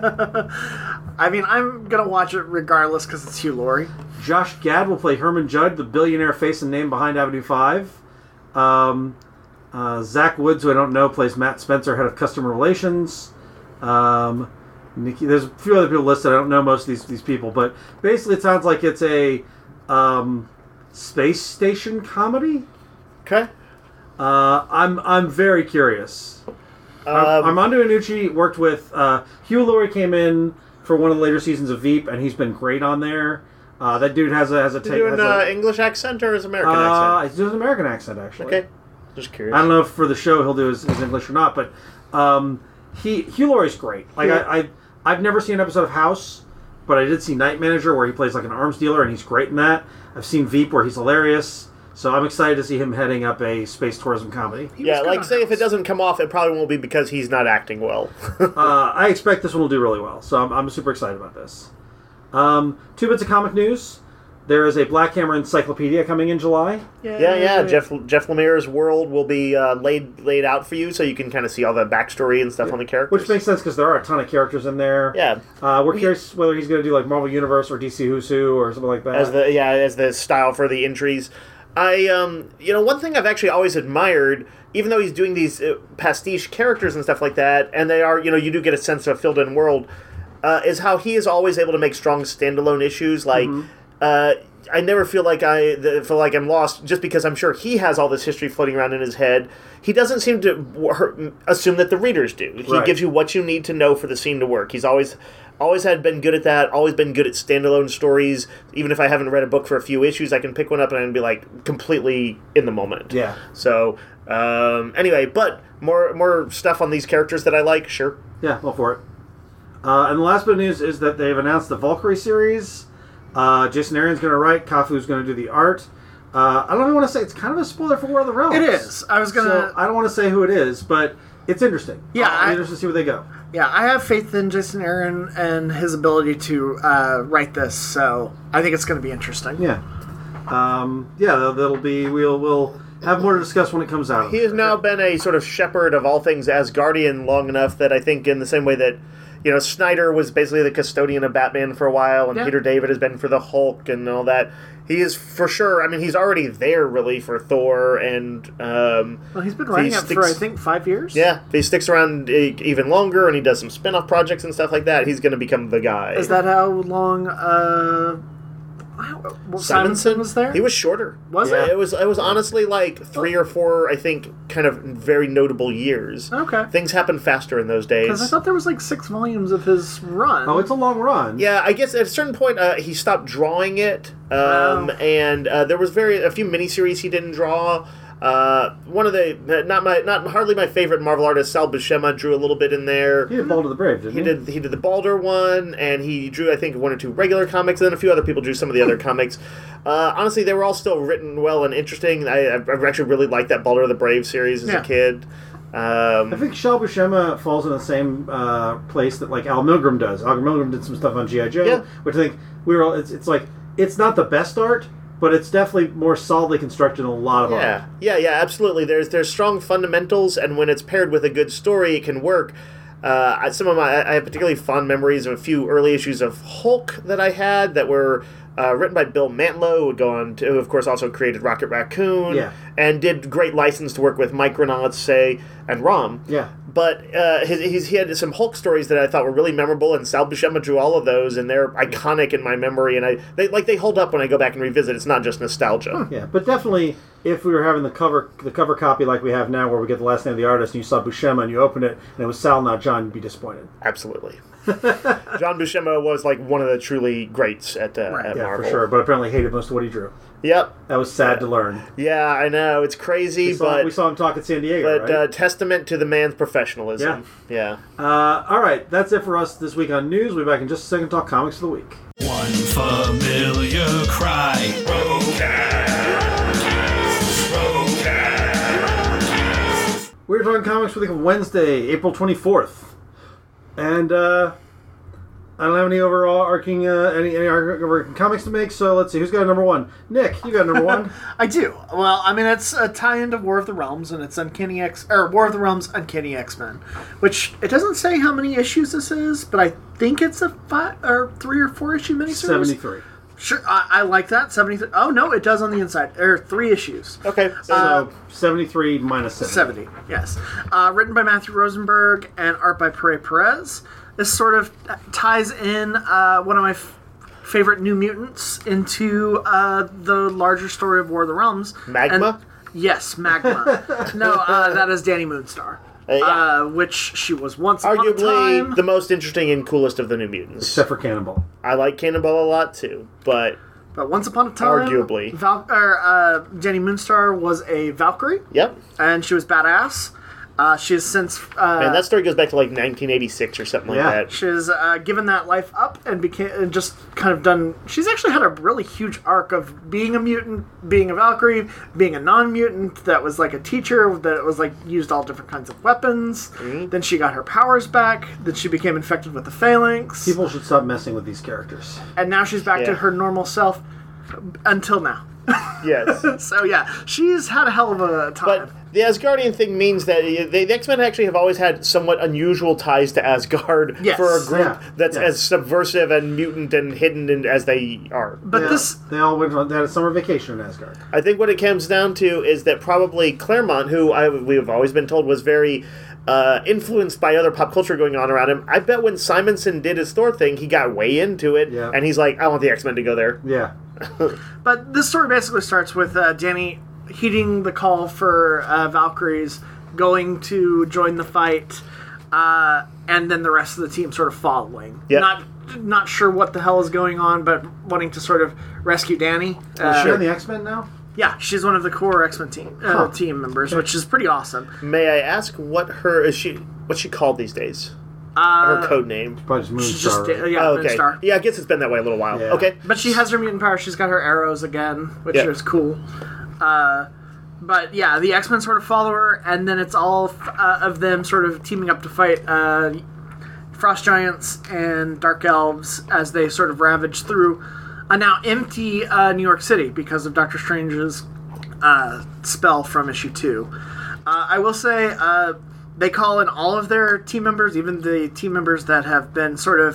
I mean, I'm gonna watch it regardless because it's Hugh Laurie. Josh Gad will play Herman Judd, the billionaire face and name behind Avenue five. Um, uh, Zach Woods, who I don't know, plays Matt Spencer, head of customer relations. Um, Nikki, there's a few other people listed. I don't know most of these these people, but basically it sounds like it's a um, space station comedy. Okay. Uh, I'm I'm very curious. Ar- Um, Armando Iannucci worked with uh, Hugh Laurie. Came in for one of the later seasons of Veep, and he's been great on there. Uh, that dude has a has a you take. doing has uh, a, English accent or his American uh, accent? he's doing an American accent actually. Okay. Just curious. I don't know if for the show he'll do his, his English or not, but um, he Hugh Laurie's great. Like Yeah. I, I I've never seen an episode of House, but I did see Night Manager where he plays like an arms dealer, and he's great in that. I've seen Veep where he's hilarious. So I'm excited to see him heading up a space tourism comedy. He was Yeah, good like on say if it House. doesn't come off, it probably won't be because he's not acting well. uh, I expect this one will do really well, so I'm, I'm super excited about this. Um, two bits of comic news. There is a Black Hammer Encyclopedia coming in July. yeah, yeah. Jeff Jeff Lemire's world will be uh, laid laid out for you, so you can kind of see all the backstory and stuff on the characters. Which makes sense because there are a ton of characters in there. yeah, Uh, we're curious whether he's going to do like Marvel Universe or D C Who's Who or something like that. as the yeah as the style for the entries. I um you know one thing I've actually always admired, even though he's doing these uh, pastiche characters and stuff like that, and they are you know you do get a sense of a filled-in world, uh, is how he is always able to make strong standalone issues like. Uh, I never feel like I feel like I'm lost just because I'm sure he has all this history floating around in his head. He doesn't seem to assume that the readers do. He right. gives you what you need to know for the scene to work. He's always always had been good at that. Always been good at standalone stories. Even if I haven't read a book for a few issues, I can pick one up and I can be like completely in the moment. Yeah. So um, anyway, but more more stuff on these characters that I like. Sure. Yeah, well for it. Uh, and the last bit of news is that they've announced the Valkyrie series. Uh, Jason Aaron's going to write. Kafu's going to do the art. Uh, I don't even want to say it's kind of a spoiler for War of the Realms. It is. I was going to. So I don't want to say who it is, but it's interesting. Yeah, I'm I, interested to see where they go. Yeah, I have faith in Jason Aaron and his ability to uh, write this, so I think it's going to be interesting. Yeah, um, yeah, that'll, that'll be. We'll we'll have more to discuss when it comes out. He has now been a sort of shepherd of all things Asgardian long enough that I think, in the same way that, you know, Snyder was basically the custodian of Batman for a while, and yeah. Peter David has been for the Hulk and all that. He is for sure. I mean, he's already there really for Thor, and um, well, he's been writing he it sticks, for I think five years. Yeah, if he sticks around even longer, and he does some spin-off projects and stuff like that, he's going to become the guy. Is that how long? Uh, well, Simonson was there? He was shorter. Was yeah, it? It was. It was honestly like three or four. I think kind of very notable years. Okay. Things happened faster in those days. Because I thought there was like six volumes of his run. Oh, it's a long run. Yeah, I guess at a certain point uh, he stopped drawing it, um, Wow. and uh, there was very a few miniseries he didn't draw. Uh, one of the not my not hardly my favorite Marvel artist, Sal Buscema, drew a little bit in there. He did Balder the Brave, didn't he? He did he did the Balder one, and he drew I think one or two regular comics, and then a few other people drew some of the other comics. Uh, honestly, they were all still written well and interesting. I, I actually really liked that Balder the Brave series as Yeah. a kid. Um, I think Sal Buscema falls in the same uh, place that like Al Milgrom does. Al Milgrom did some stuff on G I. Joe, Yeah. which I think we were all. It's, it's like it's not the best art, but it's definitely more solidly constructed than a lot of Yeah, art. yeah, yeah, absolutely. There's there's strong fundamentals, and when it's paired with a good story, it can work. Uh, I- some of my I have particularly fond memories of a few early issues of Hulk that I had that were uh, written by Bill Mantlo, who would go on to, who of course also created Rocket Raccoon, Yeah. and did great license to work with Micronauts, say, and Rom. Yeah. But uh, his, his, he had some Hulk stories that I thought were really memorable, and Sal Buscema drew all of those, and they're iconic in my memory, and I they like they hold up when I go back and revisit. It's not just nostalgia. Yeah, but definitely, if we were having the cover the cover copy like we have now, where we get the last name of the artist, and you saw Buscema and you open it, and it was Sal, not John, you'd be disappointed. Absolutely. John Buscema was like one of the truly greats at, uh, Right. at Yeah, Marvel. for sure. But apparently hated most of what he drew. Yep. That was sad to learn. Yeah, I know. It's crazy, We saw, but we saw him talk at San Diego, but right? uh, testament to the man's professionalism. Yeah. Uh, all right, that's it for us this week on news. We'll be back in just a second to talk comics of the week. One familiar cry. We're talking comics for the week of Wednesday, April twenty-fourth. And uh, I don't have any overall arcing, uh, any, any overarching comics to make, so let's see. Who's got number one? Nick, you got number one. I do. Well, I mean, it's a tie-in to War of the Realms, and it's Uncanny X or War of the Realms, Uncanny X-Men, which it doesn't say how many issues this is, but I think it's a five or three or four issue miniseries. seventy-three. Sure, I, I like that. seventy-three. Oh no, it does on the inside. There are three issues. Okay. So Uh, seventy-three minus seventy. seventy, yes. Uh, written by Matthew Rosenberg and art by Pere Perez. This sort of ties in uh, one of my f- favorite New Mutants into uh, the larger story of War of the Realms. Magma? And- yes, Magma. no, uh, that is Danny Moonstar. Uh, yeah. Uh, which she was once upon a Arguably time. the most interesting and coolest of the New Mutants. Except for Cannonball. I like Cannonball a lot too, but But once upon a time, Arguably. Val- or, uh, Jenny Moonstar was a Valkyrie, yep. and she was badass. Uh, she has since uh, Man, that story goes back to like nineteen eighty-six or something Yeah. like that. she's uh, given that life up and became and just kind of done. She's actually had a really huge arc of being a mutant, being a Valkyrie, being a non-mutant that was like a teacher that was like used all different kinds of weapons. Mm-hmm. Then she got her powers back. Then she became infected with the Phalanx, People should stop messing with these characters. and now she's back to Yeah. her normal self. Until now. Yes. So yeah, she's had a hell of a time. But the Asgardian thing means that the, the X-Men actually have always had somewhat unusual ties to Asgard Yes. for a group Yeah. that's Yeah. as subversive and mutant and hidden and, as they are. But Yeah, this, They all went on, they had a summer vacation in Asgard. I think what it comes down to is that probably Claremont, who I, we've always been told was very uh, influenced by other pop culture going on around him, I bet when Simonson did his Thor thing, he got way into it, Yeah. and he's like, I want the X-Men to go there. Yeah. But this story basically starts with uh, Danny heeding the call for uh, Valkyries, going to join the fight, uh, and then the rest of the team sort of following. Yep. Not not sure what the hell is going on, but wanting to sort of rescue Danny. Uh, Is she in the X-Men now? Yeah, she's one of the core X-Men team uh, Huh. team members, which is pretty awesome. May I ask what her is she what's she called these days? Uh, Her code name. Probably just she's just Moonstar. right? yeah, Oh, okay. Moonstar. Yeah, I guess it's been that way a little while. Yeah. Okay. But she has her mutant power. She's got her arrows again, which Yeah. is cool. Uh, but yeah, the X-Men sort of follow her, and then it's all uh, of them sort of teaming up to fight uh, Frost Giants and Dark Elves as they sort of ravage through a now empty uh, New York City because of Doctor Strange's uh, spell from issue two. Uh, I will say uh, they call in all of their team members, even the team members that have been sort of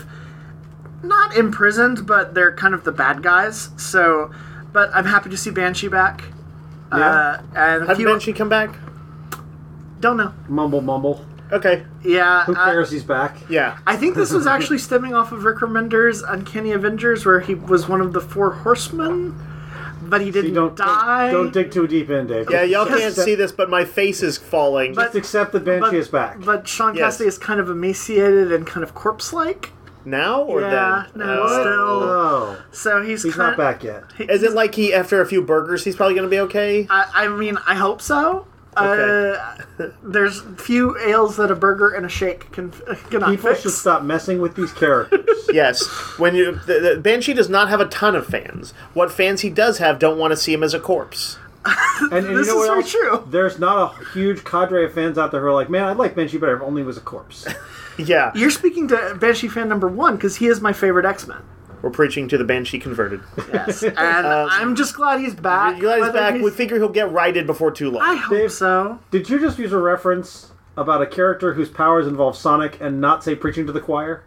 not imprisoned, but they're kind of the bad guys. So, but I'm happy to see Banshee back. Yeah. Uh, and a Have few, Banshee come back? don't know. Mumble, mumble. Okay. Yeah. Who uh, cares? He's back. Yeah. I think this was actually stemming off of Rick Remender's Uncanny Avengers, where he was one of the Four Horsemen, but he See, didn't don't die. Don't dig too deep in, Dave. Yeah, y'all Just can't accept- see this, but my face is falling. But- Just accept that Banshee but, is back. But Sean Yes. Cassidy is kind of emaciated and kind of corpse-like. now or Yeah, then? no, Oh. still. oh, So he's, he's kind not back yet. Is it like he, after a few burgers, he's probably going to be okay? I, I mean, I hope so. Okay. Uh, there's few ales that a burger and a shake can cannot People fix. should stop messing with these characters. Yes. When you the, the, Banshee does not have a ton of fans. What fans he does have don't want to see him as a corpse. And, and This you know is what very else? true. There's not a huge cadre of fans out there who are like, man, I'd like Banshee better if only he was a corpse. Yeah. You're speaking to Banshee fan number one because he is my favorite X-Men. We're preaching to the Banshee converted. Yes, and I'm just glad he's back. You're glad he's Whether back. he's- We figure he'll get righted before too long. I hope Dave- so. Did you just use a reference about a character whose powers involve Sonic and not say preaching to the choir?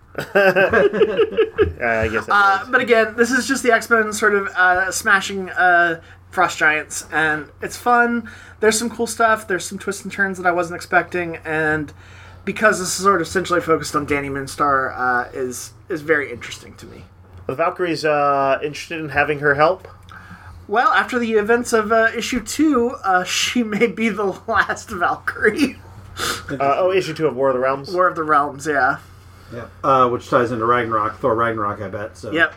Uh, I guess that Uh, is. but again, this is just the X-Men sort of uh, smashing uh, Frost Giants, and it's fun. There's some cool stuff. There's some twists and turns that I wasn't expecting, and because this is sort of essentially focused on Danny Moonstar, uh, is is very interesting to me. The Valkyrie's uh, interested in having her help. Well, after the events of uh, issue two, uh, she may be the last Valkyrie. Uh, oh, issue two of War of the Realms. War of the Realms, yeah. Yeah. Uh, which ties into Ragnarok, Thor Ragnarok, I bet. So. Yep.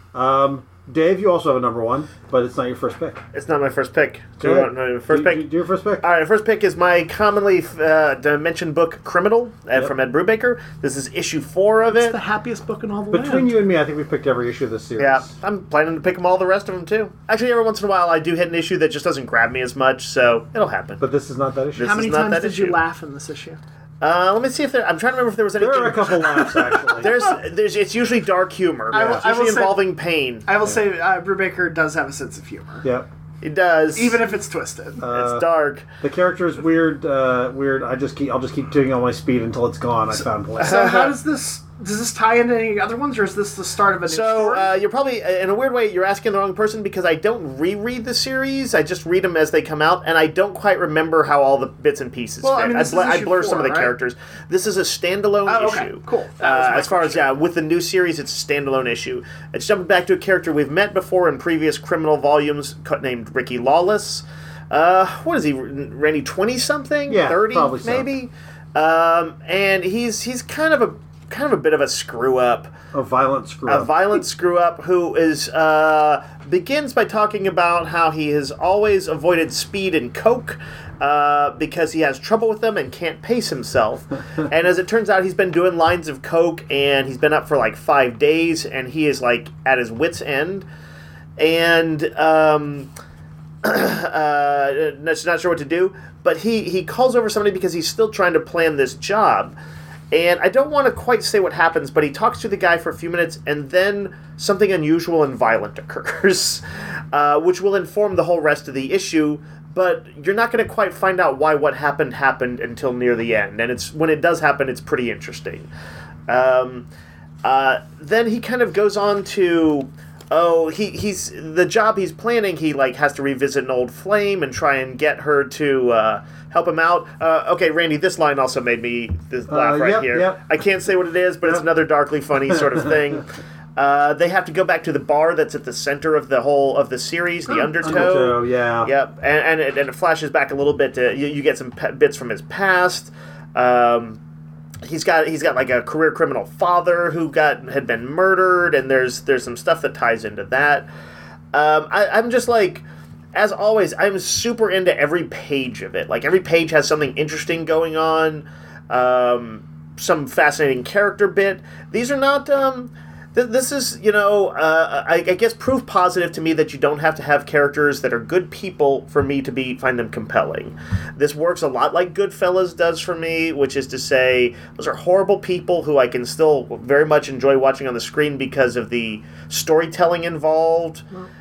Um, Dave, you also have a number one, but it's not your first pick. It's not my first pick. Do Go you ahead. want my first do, pick? Do, do your first pick. All right, first pick is my commonly uh, mentioned book, Criminal, uh, Yep. from Ed Brubaker. This is issue four of It's it. the happiest book in all the Between land. you and me, I think we picked every issue of this series. Yeah, I'm planning to pick them all the rest of them too. Actually, every once in a while, I do hit an issue that just doesn't grab me as much, so it'll happen. But this is not that issue. This How is many not times that did issue. you laugh in this issue? Uh, let me see if there. I'm trying to remember if there was anything. There are a couple laughs, actually. There's, there's. It's usually dark humor. I will- It's I will usually say- involving pain. I will say uh, Brubaker does have a sense of humor, Yep. It does. even if it's twisted. Uh, it's dark. The character is weird. Uh, weird. I just keep. I'll just keep doing all my speed until it's gone. I found place. so how does this does this tie into any other ones, or is this the start of a new So story? uh, you're probably, in a weird way, you're asking the wrong person because I don't reread the series. I just read them as they come out, and I don't quite remember how all the bits and pieces Well, fit. I mean, this bl- is I issue blur some of the four, right? characters. This is a standalone Oh, okay. issue. Cool. That was Uh, my as far as question. yeah, with the new series, it's a standalone issue. It's jumping back to a character we've met before in previous Criminal volumes, co- named Ricky Lawless. Uh, what is he, Randy? Twenty something? Yeah, thirty probably so. maybe. Um, and he's he's kind of a kind of a bit of a screw up. A violent screw A up. violent screw up who is uh, begins by talking about how he has always avoided speed and coke uh, because he has trouble with them and can't pace himself. And as it turns out, he's been doing lines of coke and he's been up for like five days and he is like at his wit's end. And um, uh, not, not sure what to do, but he, he calls over somebody because he's still trying to plan this job. And I don't want to quite say what happens, but he talks to the guy for a few minutes, and then something unusual and violent occurs, uh, which will inform the whole rest of the issue. But you're not going to quite find out why what happened happened until near the end, and it's when it does happen, it's pretty interesting. Um, uh, then he kind of goes on to, oh, he he's the job he's planning. He like has to revisit an old flame and try and get her to uh, help him out. Uh, okay, Randy, this line also made me this laugh Uh, right yep, here. yep. I can't say what it is, but it's Yep. another darkly funny sort of thing. Uh, they have to go back to the bar that's at the center of the whole of the series, the Undertow. Undertow, yeah. Yep, and and it, and it flashes back a little bit to you, you get some pe- bits from his past. Um, he's got he's got like a career criminal father who got had been murdered, and there's there's some stuff that ties into that. Um, I, I'm just like, as always, I'm super into every page of it. Like every page has something interesting going on, um, some fascinating character bit. These are not. Um, This is, you know, uh, I, I guess proof positive to me that you don't have to have characters that are good people for me to be find them compelling. This works a lot like Goodfellas does for me, which is to say, those are horrible people who I can still very much enjoy watching on the screen because of the storytelling involved.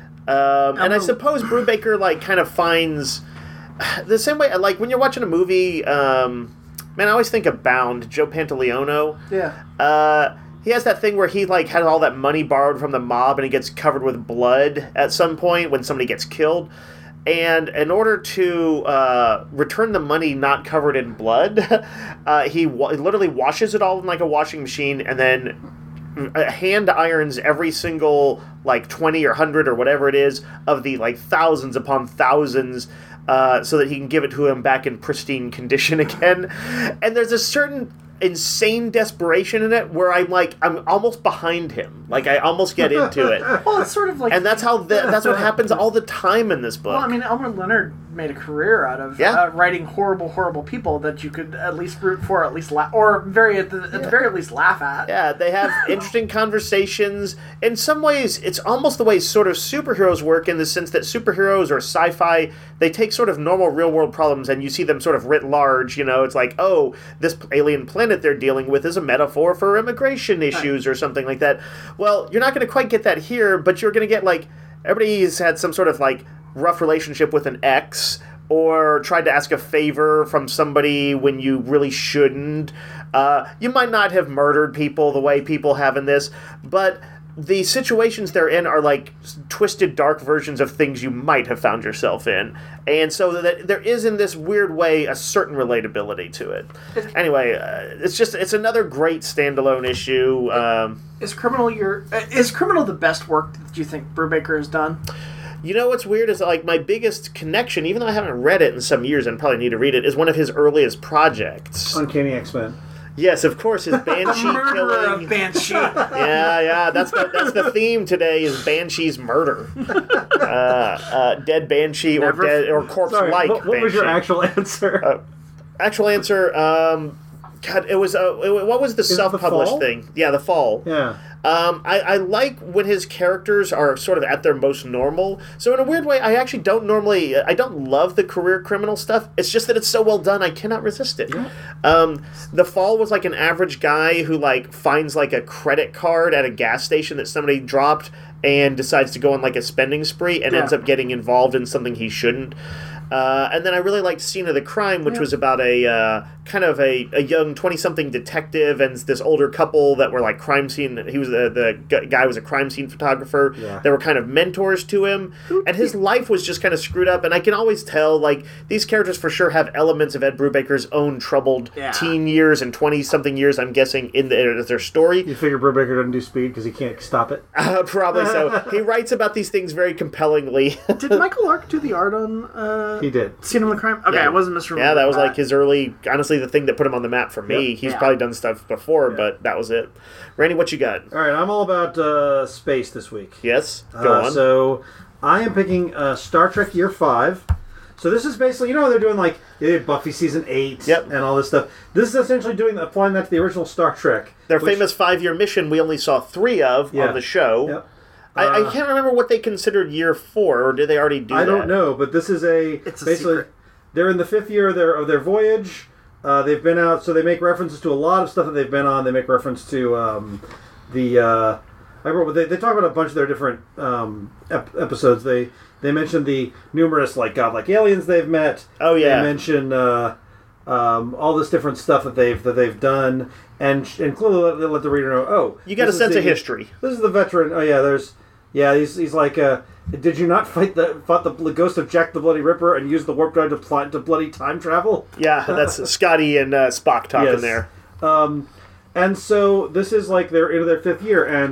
Um, and I suppose Brubaker, like, kind of finds the same way, like, when you're watching a movie, um, man, I always think of Bound, Joe Pantoliano. Yeah. Uh... He has that thing where he, like, had all that money borrowed from the mob and he gets covered with blood at some point when somebody gets killed. And in order to uh, return the money not covered in blood, uh, he wa- literally washes it all in, like, a washing machine and then hand irons every single, like, twenty or one hundred or whatever it is of the, like, thousands upon thousands uh, so that he can give it to him back in pristine condition again. And there's a certain insane desperation in it where I'm like I'm almost behind him, like I almost get into it. Well, it's sort of like, and that's how the, that's what happens all the time in this book. Well, I mean, Elmer Leonard made a career out of yeah. uh, writing horrible, horrible people that you could at least root for, at least laugh, or very at the, at the very least laugh at. Yeah, they have interesting conversations. In some ways, it's almost the way sort of superheroes work in the sense that superheroes or sci-fi, they take sort of normal real-world problems and you see them sort of writ large. You know, it's like, oh, this alien planet they're dealing with is a metaphor for immigration issues or something like that. Well, you're not going to quite get that here, but you're going to get, like, everybody's had some sort of, like, rough relationship with an ex, or tried to ask a favor from somebody when you really shouldn't. Uh, you might not have murdered people the way people have in this, but the situations they're in are like twisted, dark versions of things you might have found yourself in. And so that there is, in this weird way, a certain relatability to it. Anyway, uh, it's just, it's another great standalone issue. Um, is Criminal your, uh, is Criminal the best work that you think Brubaker has done? You know what's weird is, like, my biggest connection, even though I haven't read it in some years and probably need to read it, is one of his earliest projects. Uncanny X-Men. Yes, of course, his Banshee killing. Of Banshee. Yeah, yeah, that's the that's the theme today is Banshee's murder. Uh, uh, dead Banshee or Never- dead or corpse-like Sorry, what, what Banshee. was your actual answer? Uh, actual answer? Um, God, it was uh, it, what was the it The self-published Fall? thing? Yeah, The Fall. yeah. Um, I, I like when his characters are sort of at their most normal. So in a weird way, I actually don't normally, I don't love the career criminal stuff. It's just that it's so well done, I cannot resist it. Yeah. Um, The Fall was like an average guy who like finds like a credit card at a gas station that somebody dropped and decides to go on like a spending spree and Yeah. ends up getting involved in something he shouldn't. Uh, and then I really liked Scene of the Crime, which Yeah. was about a uh, kind of a, a young twenty-something detective and this older couple that were like crime scene. He was the the gu- guy was a crime scene photographer. Yeah. They were kind of mentors to him, and his life was just kind of screwed up. And I can always tell, like, these characters for sure have elements of Ed Brubaker's own troubled Yeah. teen years and twenty-something years. I'm guessing in the, their story. You figure Brubaker doesn't do speed because he can't stop it. Uh, probably so. He writes about these things very compellingly. Did Michael Lark do the art on uh, He did. Scene of the Crime? Okay, Yeah. I wasn't misremembering. Yeah, that was like his early, honestly, the thing that put him on the map for me. Yep. He's Yeah. probably done stuff before, Yeah. but that was it. Randy, what you got? All right, I'm all about uh, space this week. Yes? Go Uh, on. So I am picking uh, Star Trek Year Five. So this is basically, you know, they're doing like they did Buffy season eight Yep. and all this stuff. This is essentially doing applying that to the original Star Trek. Their which- famous five-year mission we only saw three of Yeah. on the show. Yep. I, Uh, I can't remember what they considered year four, or did they already do I that? don't know, but this is a It's a basically secret. they're in the fifth year of their of their voyage. Uh, they've been out, so they make references to a lot of stuff that they've been on. They make reference to um, the. Uh, I remember they, they talk about a bunch of their different um, ep- episodes. They they mentioned the numerous like godlike aliens they've met. Oh, yeah. They mention uh, um, all this different stuff that they've that they've done, and and clearly let, they let the reader know. Oh, You got a this is sense the- of history. This is the veteran. Oh yeah, there's yeah. He's he's like. Uh, did you not fight the fought the ghost of Jack the Bloody Ripper and use the warp drive to pl- to bloody time travel? Yeah, that's Scotty and uh, Spock talking Yes. there. Um, and so this is like they're into their fifth year, and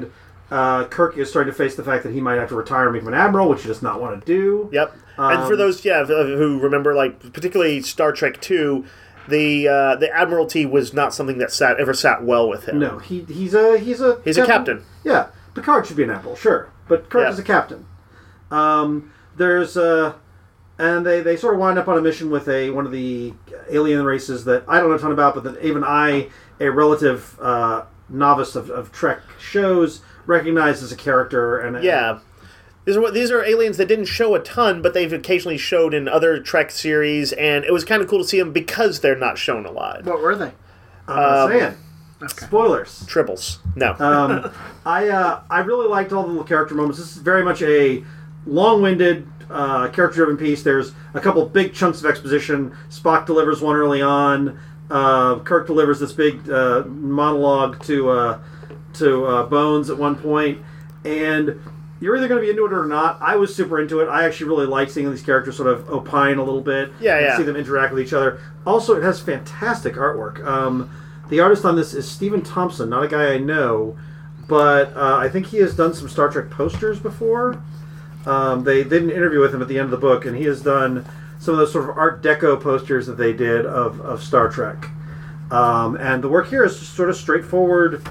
Uh, Kirk is starting to face the fact that he might have to retire and become an admiral, which he does not want to do. Yep. Um, and for those, yeah, who remember, like particularly Star Trek two, the uh, the Admiralty was not something that sat ever sat well with him. No, he he's a he's a he's captain. a captain. Yeah, Picard should be an admiral, sure, but Kirk yeah. is a captain. Um, there's uh, and they, they sort of wind up on a mission with a one of the alien races that I don't know a ton about, but that even I, a relative uh, novice of, of Trek shows, recognize as a character. And yeah. These are, these are aliens that didn't show a ton, but they've occasionally showed in other Trek series, and it was kind of cool to see them because they're not shown a lot. What were they? I'm not saying. Okay. Spoilers. Tribbles. No. um, I uh, I really liked all the little character moments. This is very much a long-winded, uh, character-driven piece. There's a couple big chunks of exposition. Spock delivers one early on. Uh, Kirk delivers this big uh, monologue to uh, to uh, Bones at one point, and you're either going to be into it or not. I was super into it. I actually really like seeing these characters sort of opine a little bit. Yeah, and yeah. see them interact with each other. Also, it has fantastic artwork. Um, the artist on this is Stephen Thompson, not a guy I know, but uh, I think he has done some Star Trek posters before. Um, they did an interview with him at the end of the book, and he has done some of those sort of Art Deco posters that they did of, of Star Trek. Um, and the work here is just sort of straightforward...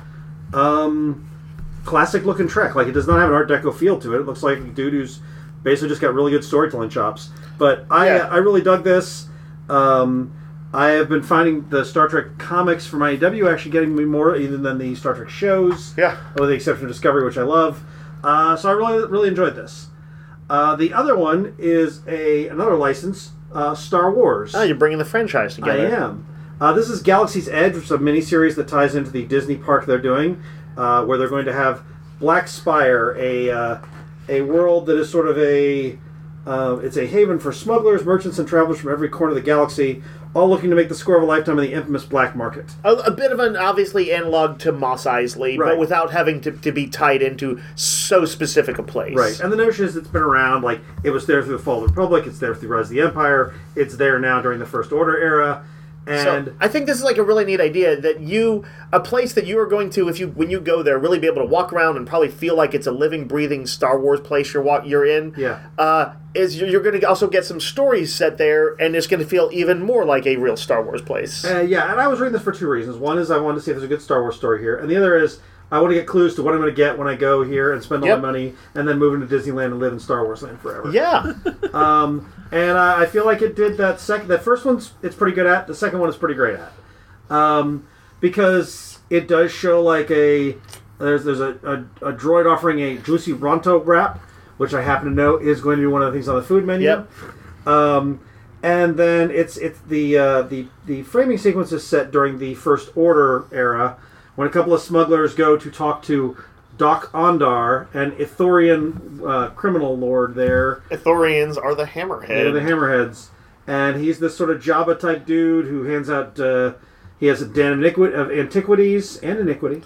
Um, classic looking Trek. Like, it does not have an Art Deco feel to it. It looks like a dude who's basically just got really good storytelling chops. But I Yeah. I really dug this. Um, I have been finding the Star Trek comics from I D W actually getting me more even than the Star Trek shows. Yeah. With the exception of Discovery, which I love. Uh, so I really really enjoyed this. Uh, the other one is a another license, uh, Star Wars. Oh, you're bringing the franchise together. I am. Uh, this is Galaxy's Edge, which is a miniseries that ties into the Disney park they're doing. Uh, where they're going to have Black Spire, a uh, a world that is sort of a uh, it's a haven for smugglers, merchants, and travelers from every corner of the galaxy, all looking to make the score of a lifetime in the infamous black market. A, a bit of an obviously analog to Mos Eisley, Right. but without having to, to be tied into so specific a place. Right, and the notion is it's been around, like, it was there through the Fall of the Republic, it's there through the Rise of the Empire, it's there now during the First Order era. And So I think this is like a really neat idea that you, a place that you are going to, if you when you go there, really be able to walk around and probably feel like it's a living, breathing Star Wars place you're walk, you're in. Yeah. Uh, is you're, you're going to also get some stories set there, and it's going to feel even more like a real Star Wars place. Uh, yeah, and I was reading this for two reasons. One is I wanted to see if there's a good Star Wars story here, and the other is I want to get clues to what I'm going to get when I go here and spend all Yep. my money, and then move into Disneyland and live in Star Wars land forever. Yeah. Um, and I, I feel like it did that second. That first one's it's pretty good at. The second one is pretty great at, um, because it does show like a there's there's a, a, a droid offering a juicy Ronto wrap, which I happen to know is going to be one of the things on the food menu. Yep. Um, and then it's it's the uh, the the framing sequence is set during the First Order era, when a couple of smugglers go to talk to Doc Ondar, an Ithorian uh, criminal lord there. Ithorians are the hammerhead. They're the Hammerheads. And he's this sort of Jabba-type dude who hands out... Uh, he has a den of, iniqui- of antiquities and iniquity.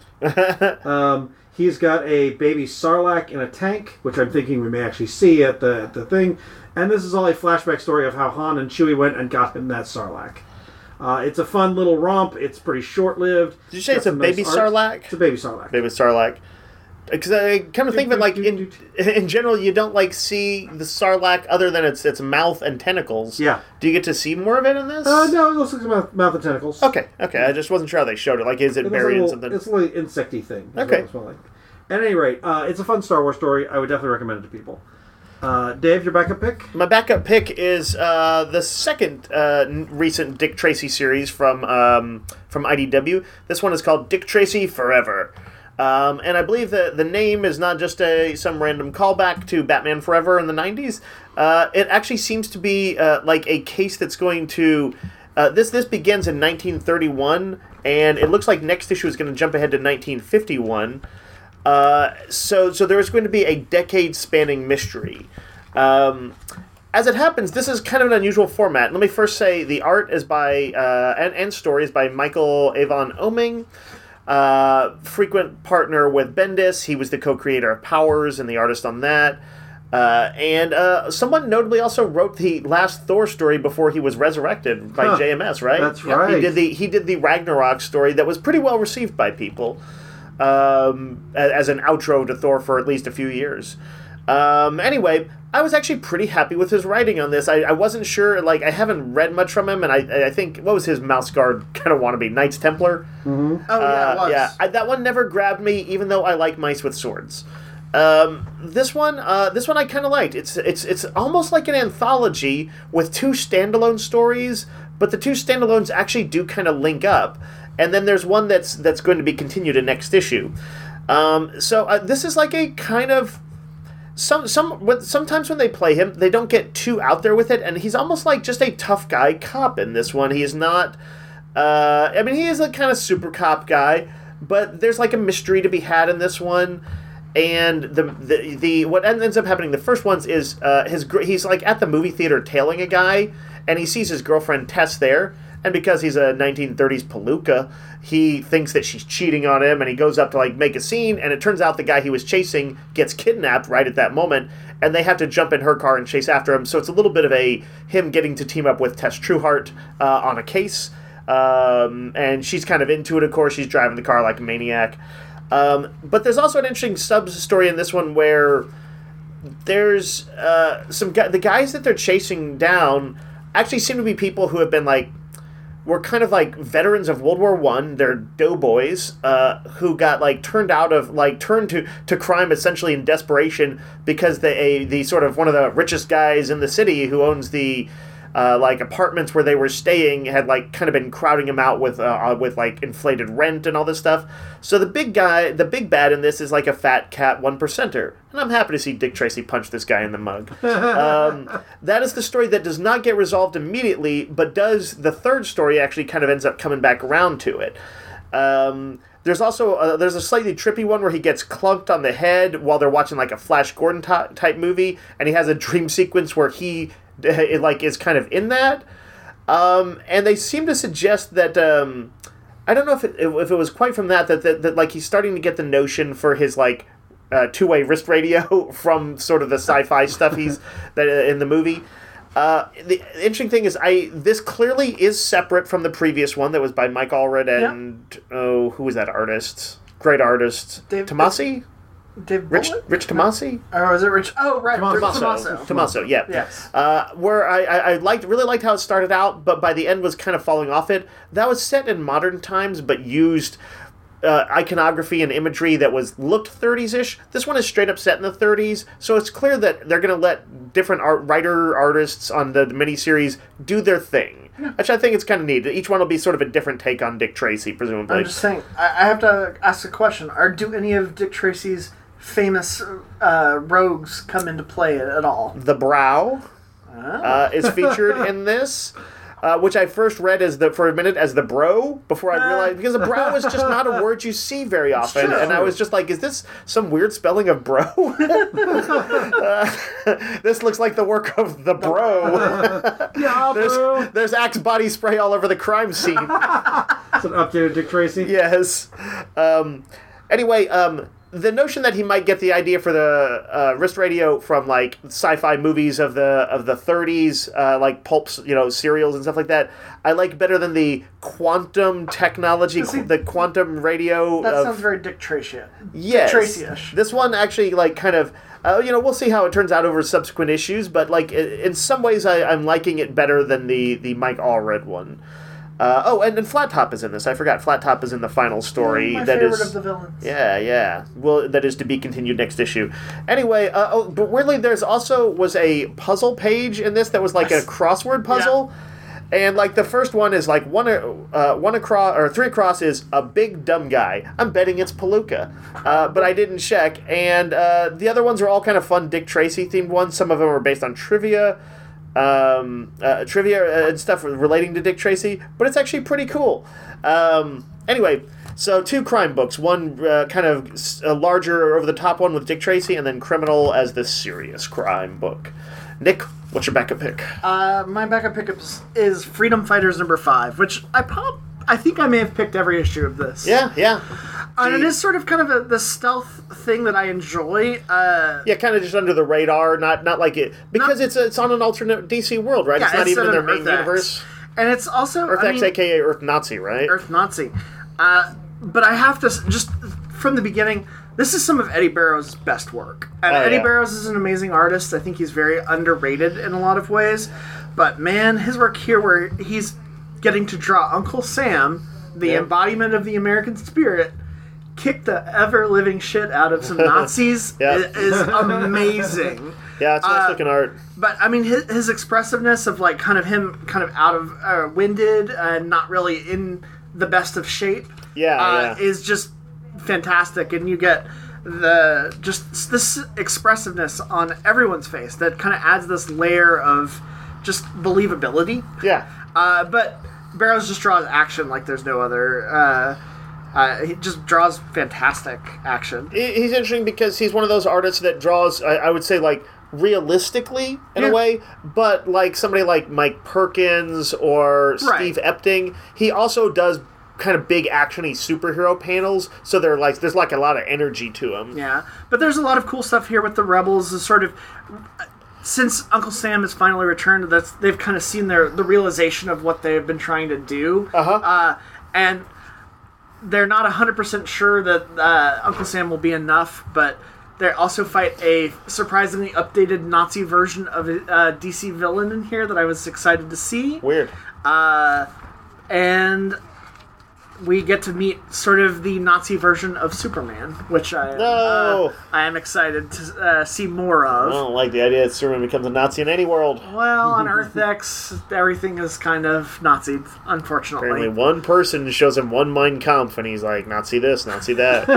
um, he's got a baby Sarlacc in a tank, which I'm thinking we may actually see at the, at the thing. And this is all a flashback story of how Han and Chewie went and got him that Sarlacc. Uh, it's a fun little romp. It's pretty short-lived. Did you say Got it's a some baby nice art. Sarlacc? It's a baby Sarlacc. Baby Sarlacc. Because I kind of think of it like in in general, you don't like see the Sarlacc other than its its mouth and tentacles. Yeah. Do you get to see more of it in this? Uh, no, it looks like a mouth, mouth and tentacles. Okay, okay. I just wasn't sure how they showed it. Like, is it It's buried a in little, something? It's a little insecty thing. is Okay. what it's like. At any rate, uh, it's a fun Star Wars story. I would definitely recommend it to people. Uh, Dave, your backup pick? My backup pick is uh, the second uh, n- recent Dick Tracy series from um, from I D W. This one is called Dick Tracy Forever. Um, and I believe that the name is not just a some random callback to Batman Forever in the nineties. Uh, it actually seems to be uh, like a case that's going to... Uh, this this begins in nineteen thirty-one, and it looks like next issue is going to jump ahead to nineteen fifty-one. Uh, so so there is going to be a decade-spanning mystery. Um, as it happens, this is kind of an unusual format. Let me first say the art is by, uh, and, and story is by Michael Avon Oeming. Uh, frequent partner with Bendis. He was the co-creator of Powers and the artist on that. Uh, and uh, someone notably also wrote the last Thor story before he was resurrected by Huh. J M S, right? That's Yep, right. He did the he did the Ragnarok story that was pretty well received by people. um, as an outro to Thor for at least a few years. Um, anyway, I was actually pretty happy with his writing on this. I, I wasn't sure, like, I haven't read much from him, and I I think, what was his Mouse Guard kind of wannabe? Knights Templar? Mm-hmm. Oh, yeah, it was. Uh, yeah, I, that one never grabbed me, even though I like mice with swords. Um, this one, uh, this one I kind of liked. It's it's it's almost like an anthology with two standalone stories, but the two standalones actually do kind of link up. And then there's one that's that's going to be continued in next issue. Um, so uh, this is like a kind of some some sometimes when they play him, they don't get too out there with it, and he's almost like just a tough guy cop in this one. He is not. Uh, I mean, he is a kind of super cop guy, but there's like a mystery to be had in this one. And the, the the what ends up happening, the first ones is uh, his he's like at the movie theater tailing a guy, and he sees his girlfriend Tess there, and because he's a nineteen thirties palooka, he thinks that she's cheating on him, and he goes up to like make a scene, and it turns out the guy he was chasing gets kidnapped right at that moment, and they have to jump in her car and chase after him. So it's a little bit of a him getting to team up with Tess Trueheart uh, on a case, um, and she's kind of into it. Of course, she's driving the car like a maniac. Um, but there's also an interesting sub-story in this one where there's uh, some gu- the guys that they're chasing down actually seem to be people who have been like were kind of like veterans of World War One. They're doughboys uh, who got like turned out of like turned to, to crime essentially in desperation because the a, the sort of one of the richest guys in the city who owns the Uh, like apartments where they were staying had like kind of been crowding him out with uh, with like inflated rent and all this stuff. So the big guy, the big bad in this is like a fat cat one percenter, and I'm happy to see Dick Tracy punch this guy in the mug. Um, that is the story that does not get resolved immediately, but does the third story actually kind of ends up coming back around to it. Um, There's also a, there's a slightly trippy one where he gets clunked on the head while they're watching like a Flash Gordon t- type movie, and he has a dream sequence where he it, like is kind of in that, um, and they seem to suggest that um, I don't know if it, if it was quite from that that, that that like he's starting to get the notion for his like uh, two way wrist radio from sort of the sci-fi stuff he's that uh, in the movie. Uh, the interesting thing is, I this clearly is separate from the previous one that was by Mike Allred and yeah. oh, who was that artist? Great artist, Dave, Tomasi. Dave Rich Bullock? Rich Tomasi? No. Or was it Rich? Oh, right, Tommaso. Tommaso. Tommaso, yeah. Yes. Uh, where I, I, I liked really liked how it started out, but by the end was kind of falling off it. That was set in modern times, but used uh, iconography and imagery that was looked thirties-ish. This one is straight up set in the thirties, so it's clear that they're going to let different art, writer artists on the miniseries do their thing. Yeah. Which I think it's kind of neat. Each one will be sort of a different take on Dick Tracy, presumably. I'm just saying, I, I have to ask a question. Are do any of Dick Tracy's famous uh, rogues come into play at all? The Brow oh. uh, is featured in this, uh, which I first read as the for a minute as the Bro before I realized because the Brow is just not a word you see very often, and I was just like, is this some weird spelling of Bro? uh, this looks like the work of the Bro. Yeah, there's, bro. there's Axe body spray all over the crime scene. It's an updated Dick Tracy. Yes. Um, anyway, um, the notion that he might get the idea for the uh, wrist radio from like sci-fi movies of the of the thirties, uh, like pulps, you know, serials and stuff like that, I like better than the quantum technology, See, the quantum radio. That of, sounds very Dick Tracy. yes, Dick Tracy-ish. This one actually like kind of. Uh, you know, we'll see how it turns out over subsequent issues, but like in some ways, I, I'm liking it better than the the Mike Allred one. Uh, oh, and, and Flat Top is in this. I forgot. Flat Top is in the final story. My that favorite is, of the villains. Yeah, yeah. Well, that is to be continued next issue. Anyway, uh, oh, but weirdly, there's also was a puzzle page in this that was like a crossword puzzle. Yeah. And like the first one is like one uh, one across or three across is a big dumb guy. I'm betting it's Palooka, uh, but I didn't check. And uh, the other ones are all kind of fun Dick Tracy themed ones. Some of them are based on trivia. Um, uh, trivia and stuff relating to Dick Tracy, but it's actually pretty cool. Um, anyway, so two crime books, one uh, kind of a larger over-the-top one with Dick Tracy, and then Criminal as the serious crime book. Nick, what's your backup pick? Uh, my backup pickup is, is Freedom Fighters number five, which I pop. I think I may have picked every issue of this. Yeah, yeah. And it is sort of kind of a, the stealth thing that I enjoy. Uh, yeah, kind of just under the radar, not not like it because not, it's a, it's on an alternate D C world, right? Yeah, it's not it's even in their main Earth universe. X. And it's also Earth I X, mean, aka Earth Nazi, right? Earth Nazi. Uh, but I have to just from the beginning, this is some of Eddie Barrows' best work. And Oh, Eddie yeah. Barrows is an amazing artist. I think he's very underrated in a lot of ways. But man, his work here where he's getting to draw Uncle Sam, the Yeah. embodiment of the American spirit, kick the ever-living shit out of some Nazis Yeah. i- is amazing. Yeah, it's nice Uh, looking art. But I mean, his, his expressiveness of like kind of him kind of out of uh, winded and not really in the best of shape, Yeah, uh, yeah. is just fantastic. And you get the just this expressiveness on everyone's face that kind of adds this layer of just believability. Yeah. Uh, but Barrows just draws action like there's no other. Uh, uh, he just draws fantastic action. He- He's interesting because he's one of those artists that draws, I, I would say, like, realistically in Yeah. a way, but like somebody like Mike Perkins or Right. Steve Epting, he also does kind of big actiony superhero panels, so they're like there's like a lot of energy to them. Yeah, but there's a lot of cool stuff here with the Rebels. Is sort of since Uncle Sam has finally returned, that's they've kind of seen their the realization of what they've been trying to do, Uh-huh. uh, and they're not one hundred percent sure that uh, Uncle Sam will be enough, but they also fight a surprisingly updated Nazi version of a uh, D C villain in here that I was excited to see. Weird. Uh, and we get to meet sort of the Nazi version of Superman, which I am, No. uh, I am excited to uh, see more I of. don't like the idea that Superman becomes a Nazi in any world. Well, on Earth X, everything is kind of Nazi, unfortunately. Apparently one person shows him one Mein Kampf and he's like, Nazi this, Nazi that.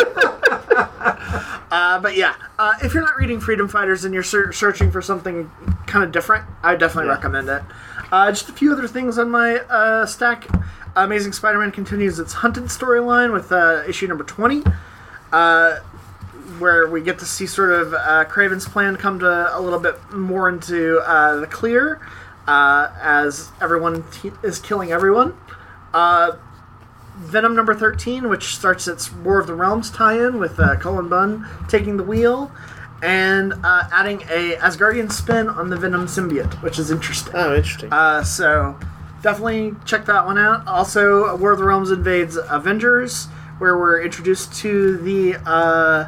Uh, but yeah, uh, if you're not reading Freedom Fighters and you're ser- searching for something kind of different, I definitely Yeah. recommend it. Uh, just a few other things on my uh, stack. Amazing Spider-Man continues its Hunted storyline with uh, issue number twenty, uh, where we get to see sort of uh, Kraven's plan come to a little bit more into uh, the clear uh, as everyone t- is killing everyone. Uh, Venom number thirteen, which starts its War of the Realms tie-in with uh, Cullen Bunn taking the wheel and uh, adding a Asgardian spin on the Venom symbiote, which is interesting. Oh, interesting. Uh, so definitely check that one out. Also, War of the Realms invades Avengers, where we're introduced to the uh,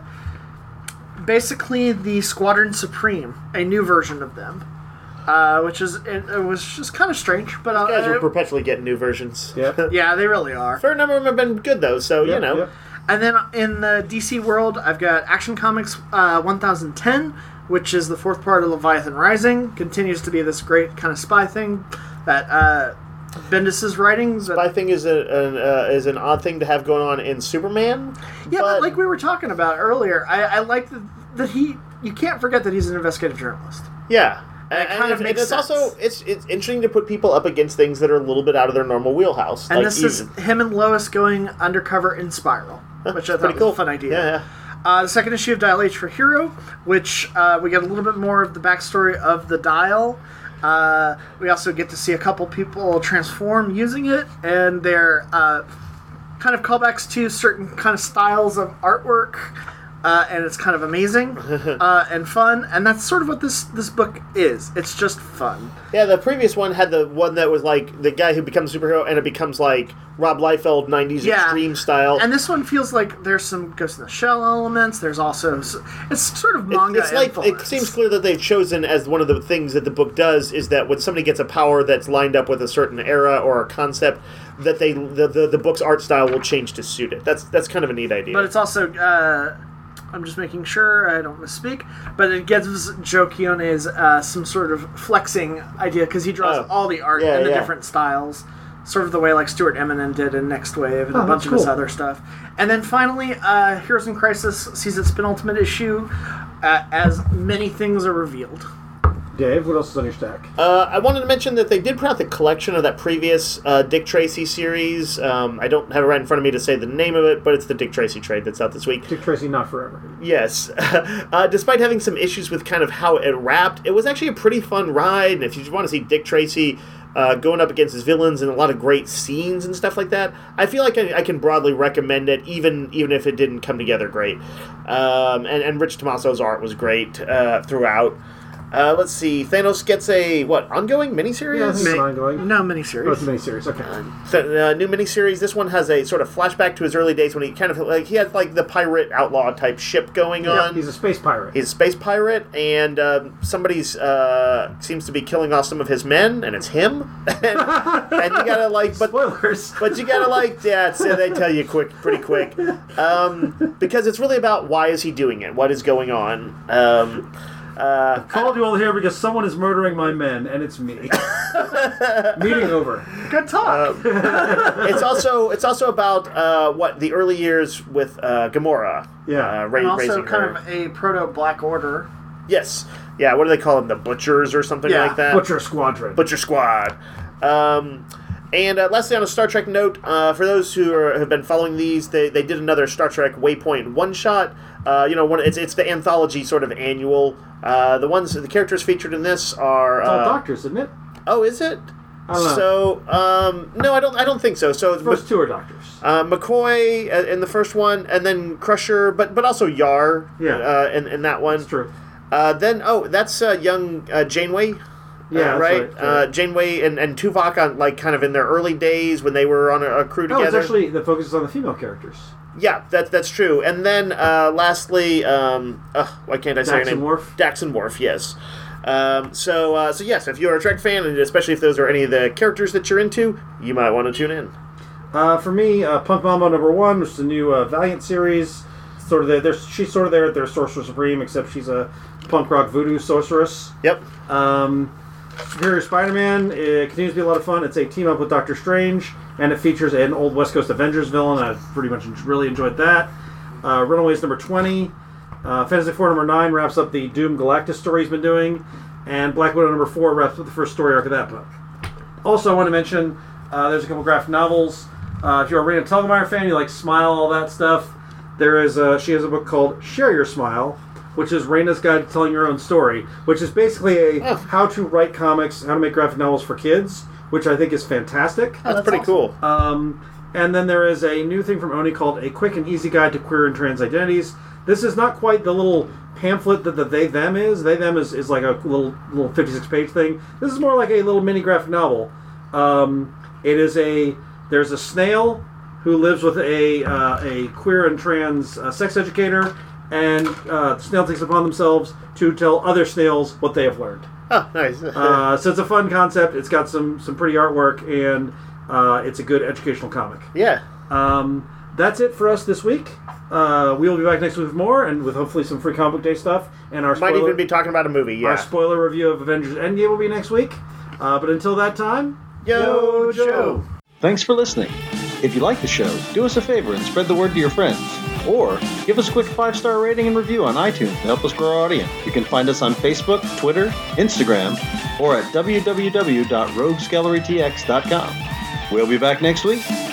basically the Squadron Supreme, a new version of them. Uh, which is it, it was just kind of strange, but uh, You guys are uh, perpetually getting new versions. Yep. yeah, they really are. Fair number of them have been good, though, so, you Yep, know. yep. And then in the D C world, I've got Action Comics uh, one thousand ten, which is the fourth part of Leviathan Rising. Continues to be this great kind of spy thing that uh, Bendis is writing. But, I think is a, an uh, is an odd thing to have going on in Superman. yeah, but, like we were talking about earlier, I, I like that, that he. You can't forget that he's an investigative journalist. Yeah. It And, kind of and makes it's sense. also it's it's interesting to put people up against things that are a little bit out of their normal wheelhouse. And like this is even- him and Lois going undercover in Spiral, which I thought pretty was cool. a fun idea. Yeah, yeah. Uh, the second issue of Dial H for Hero, which uh, we get a little bit more of the backstory of the Dial. Uh, we also get to see a couple people transform using it, and they're uh, kind of callbacks to certain kind of styles of artwork. Uh, and it's kind of amazing uh, and fun, and that's sort of what this this book is. It's just fun. Yeah, the previous one had the one that was like the guy who becomes a superhero, and it becomes like Rob Liefeld nineties Yeah. extreme style. And this one feels like there's some Ghost in the Shell elements. There's also s- it's sort of manga. It- it's like it influence. seems clear that they've chosen as one of the things that the book does is that when somebody gets a power that's lined up with a certain era or a concept, that they the the, the book's art style will change to suit it. That's that's kind of a neat idea. But it's also, uh, I'm just making sure I don't misspeak, but it gives Joe Quiones uh, some sort of flexing idea because he draws Oh. all the art Yeah, in the yeah. different styles, sort of the way like Stuart Eminem did in Next Wave and Oh, a bunch that's of his cool. other stuff. And then finally, uh, Heroes in Crisis sees its penultimate issue uh, as many things are revealed. Dave, what else is on your stack? Uh, I wanted to mention that they did put out the collection of that previous uh, Dick Tracy series. Um, I don't have it right in front of me to say the name of it, but it's the Dick Tracy trade that's out this week. Dick Tracy, not forever. Yes. uh, despite having some issues with kind of how it wrapped, it was actually a pretty fun ride. And if you just want to see Dick Tracy uh, going up against his villains and a lot of great scenes and stuff like that, I feel like I, I can broadly recommend it, even even if it didn't come together great. Um, and, and Rich Tomaso's art was great uh, throughout. Uh, let's see. Thanos gets a what ongoing miniseries? Yeah, I think it's ongoing. No, Oh, miniseries. it's a miniseries. Okay. Th- uh, new miniseries. This one has a sort of flashback to his early days when he kind of like he had like the pirate outlaw type ship going Yeah, on. he's a space pirate. He's a space pirate, and um, somebody's uh, seems to be killing off some of his men, and it's him. and, and you gotta like, but Spoilers. but you gotta like, yeah, it's, they tell you quick, pretty quick, um, because it's really about why is he doing it, what is going on. Um, uh, Called you all here because someone is murdering my men, and it's me. Meeting over. Good talk. it's also it's also about uh, what the early years with uh, Gamora. Yeah. uh, ra- and also raising kind her. of a proto Black Order. Yes, yeah. What do they call them? The Butchers or something Yeah, like that. Butcher Squadron. Butcher Squad. Um, and uh, lastly, on a Star Trek note, uh, for those who are, have been following these, they, they did another Star Trek Waypoint one shot. Uh, you know, one it's it's the anthology sort of annual. Uh, the ones the characters featured in this are It's all uh, doctors, isn't it? oh, is it? I don't know. So um, no, I don't. I don't think so. So The first two are doctors. uh, McCoy uh, in the first one, and then Crusher, but but also Yar. Yeah. Uh, in in that one. That's true. Uh, then oh, that's uh, young uh, Janeway. Yeah, Uh, that's right. right, that's Uh, right. Janeway and, and Tuvok on like kind of in their early days when they were on a, a crew No, it's together. actually the focus is on the female characters. Yeah, that's that's true. And then uh, lastly, um, ugh, why can't I say Dax her and name? Worf. Dax and Worf. Yes. Um, so uh, so yes, if you're a Trek fan, and especially if those are any of the characters that you're into, you might want to tune in. Uh, for me, uh, Punk Mambo number one, which is a new uh, Valiant series. Sort of there, there's she's sort of there at their Sorcerer Supreme, except she's a punk rock voodoo sorceress. Yep. Um, Superior Spider-Man it continues to be a lot of fun. It's a team up with Doctor Strange, and it features an old West Coast Avengers villain. I've pretty much really enjoyed that. Uh, Runaways number twenty. Uh, Fantastic Four number nine wraps up the Doom Galactus story he's been doing, and Black Widow number four wraps up the first story arc of that book. Also, I want to mention uh, there's a couple graphic novels. Uh, if you're a Raina Telgemeier fan, you like Smile, all that stuff. There is a, she has a book called Share Your Smile, which is Raina's Guide to Telling Your Own Story, which is basically a Oh. how to write comics, how to make graphic novels for kids, which I think is fantastic. That's, that's pretty awesome. cool. Um, and then there is a new thing from Oni called A Quick and Easy Guide to Queer and Trans Identities. This is not quite the little pamphlet that the They Them is. They Them is, is like a little little fifty-six page thing. This is more like a little mini graphic novel. Um, it is a there's a snail who lives with a uh, a queer and trans uh, sex educator, and uh, the snail takes it upon themselves to tell other snails what they have learned. Oh, nice. Uh, so it's a fun concept. It's got some some pretty artwork, and uh, it's a good educational comic. yeah. Um, that's it for us this week. Uh, we will be back next week with more, and with hopefully some free comic book day stuff. And our Might spoiler, even be talking about a movie. Yeah. our spoiler review of Avengers Endgame will be next week. Uh, but until that time, Yo, Joe. Thanks for listening. If you like the show, do us a favor and spread the word to your friends. Or give us a quick five-star rating and review on iTunes to help us grow our audience. You can find us on Facebook, Twitter, Instagram, or at w w w dot rogues gallery t x dot com. We'll be back next week.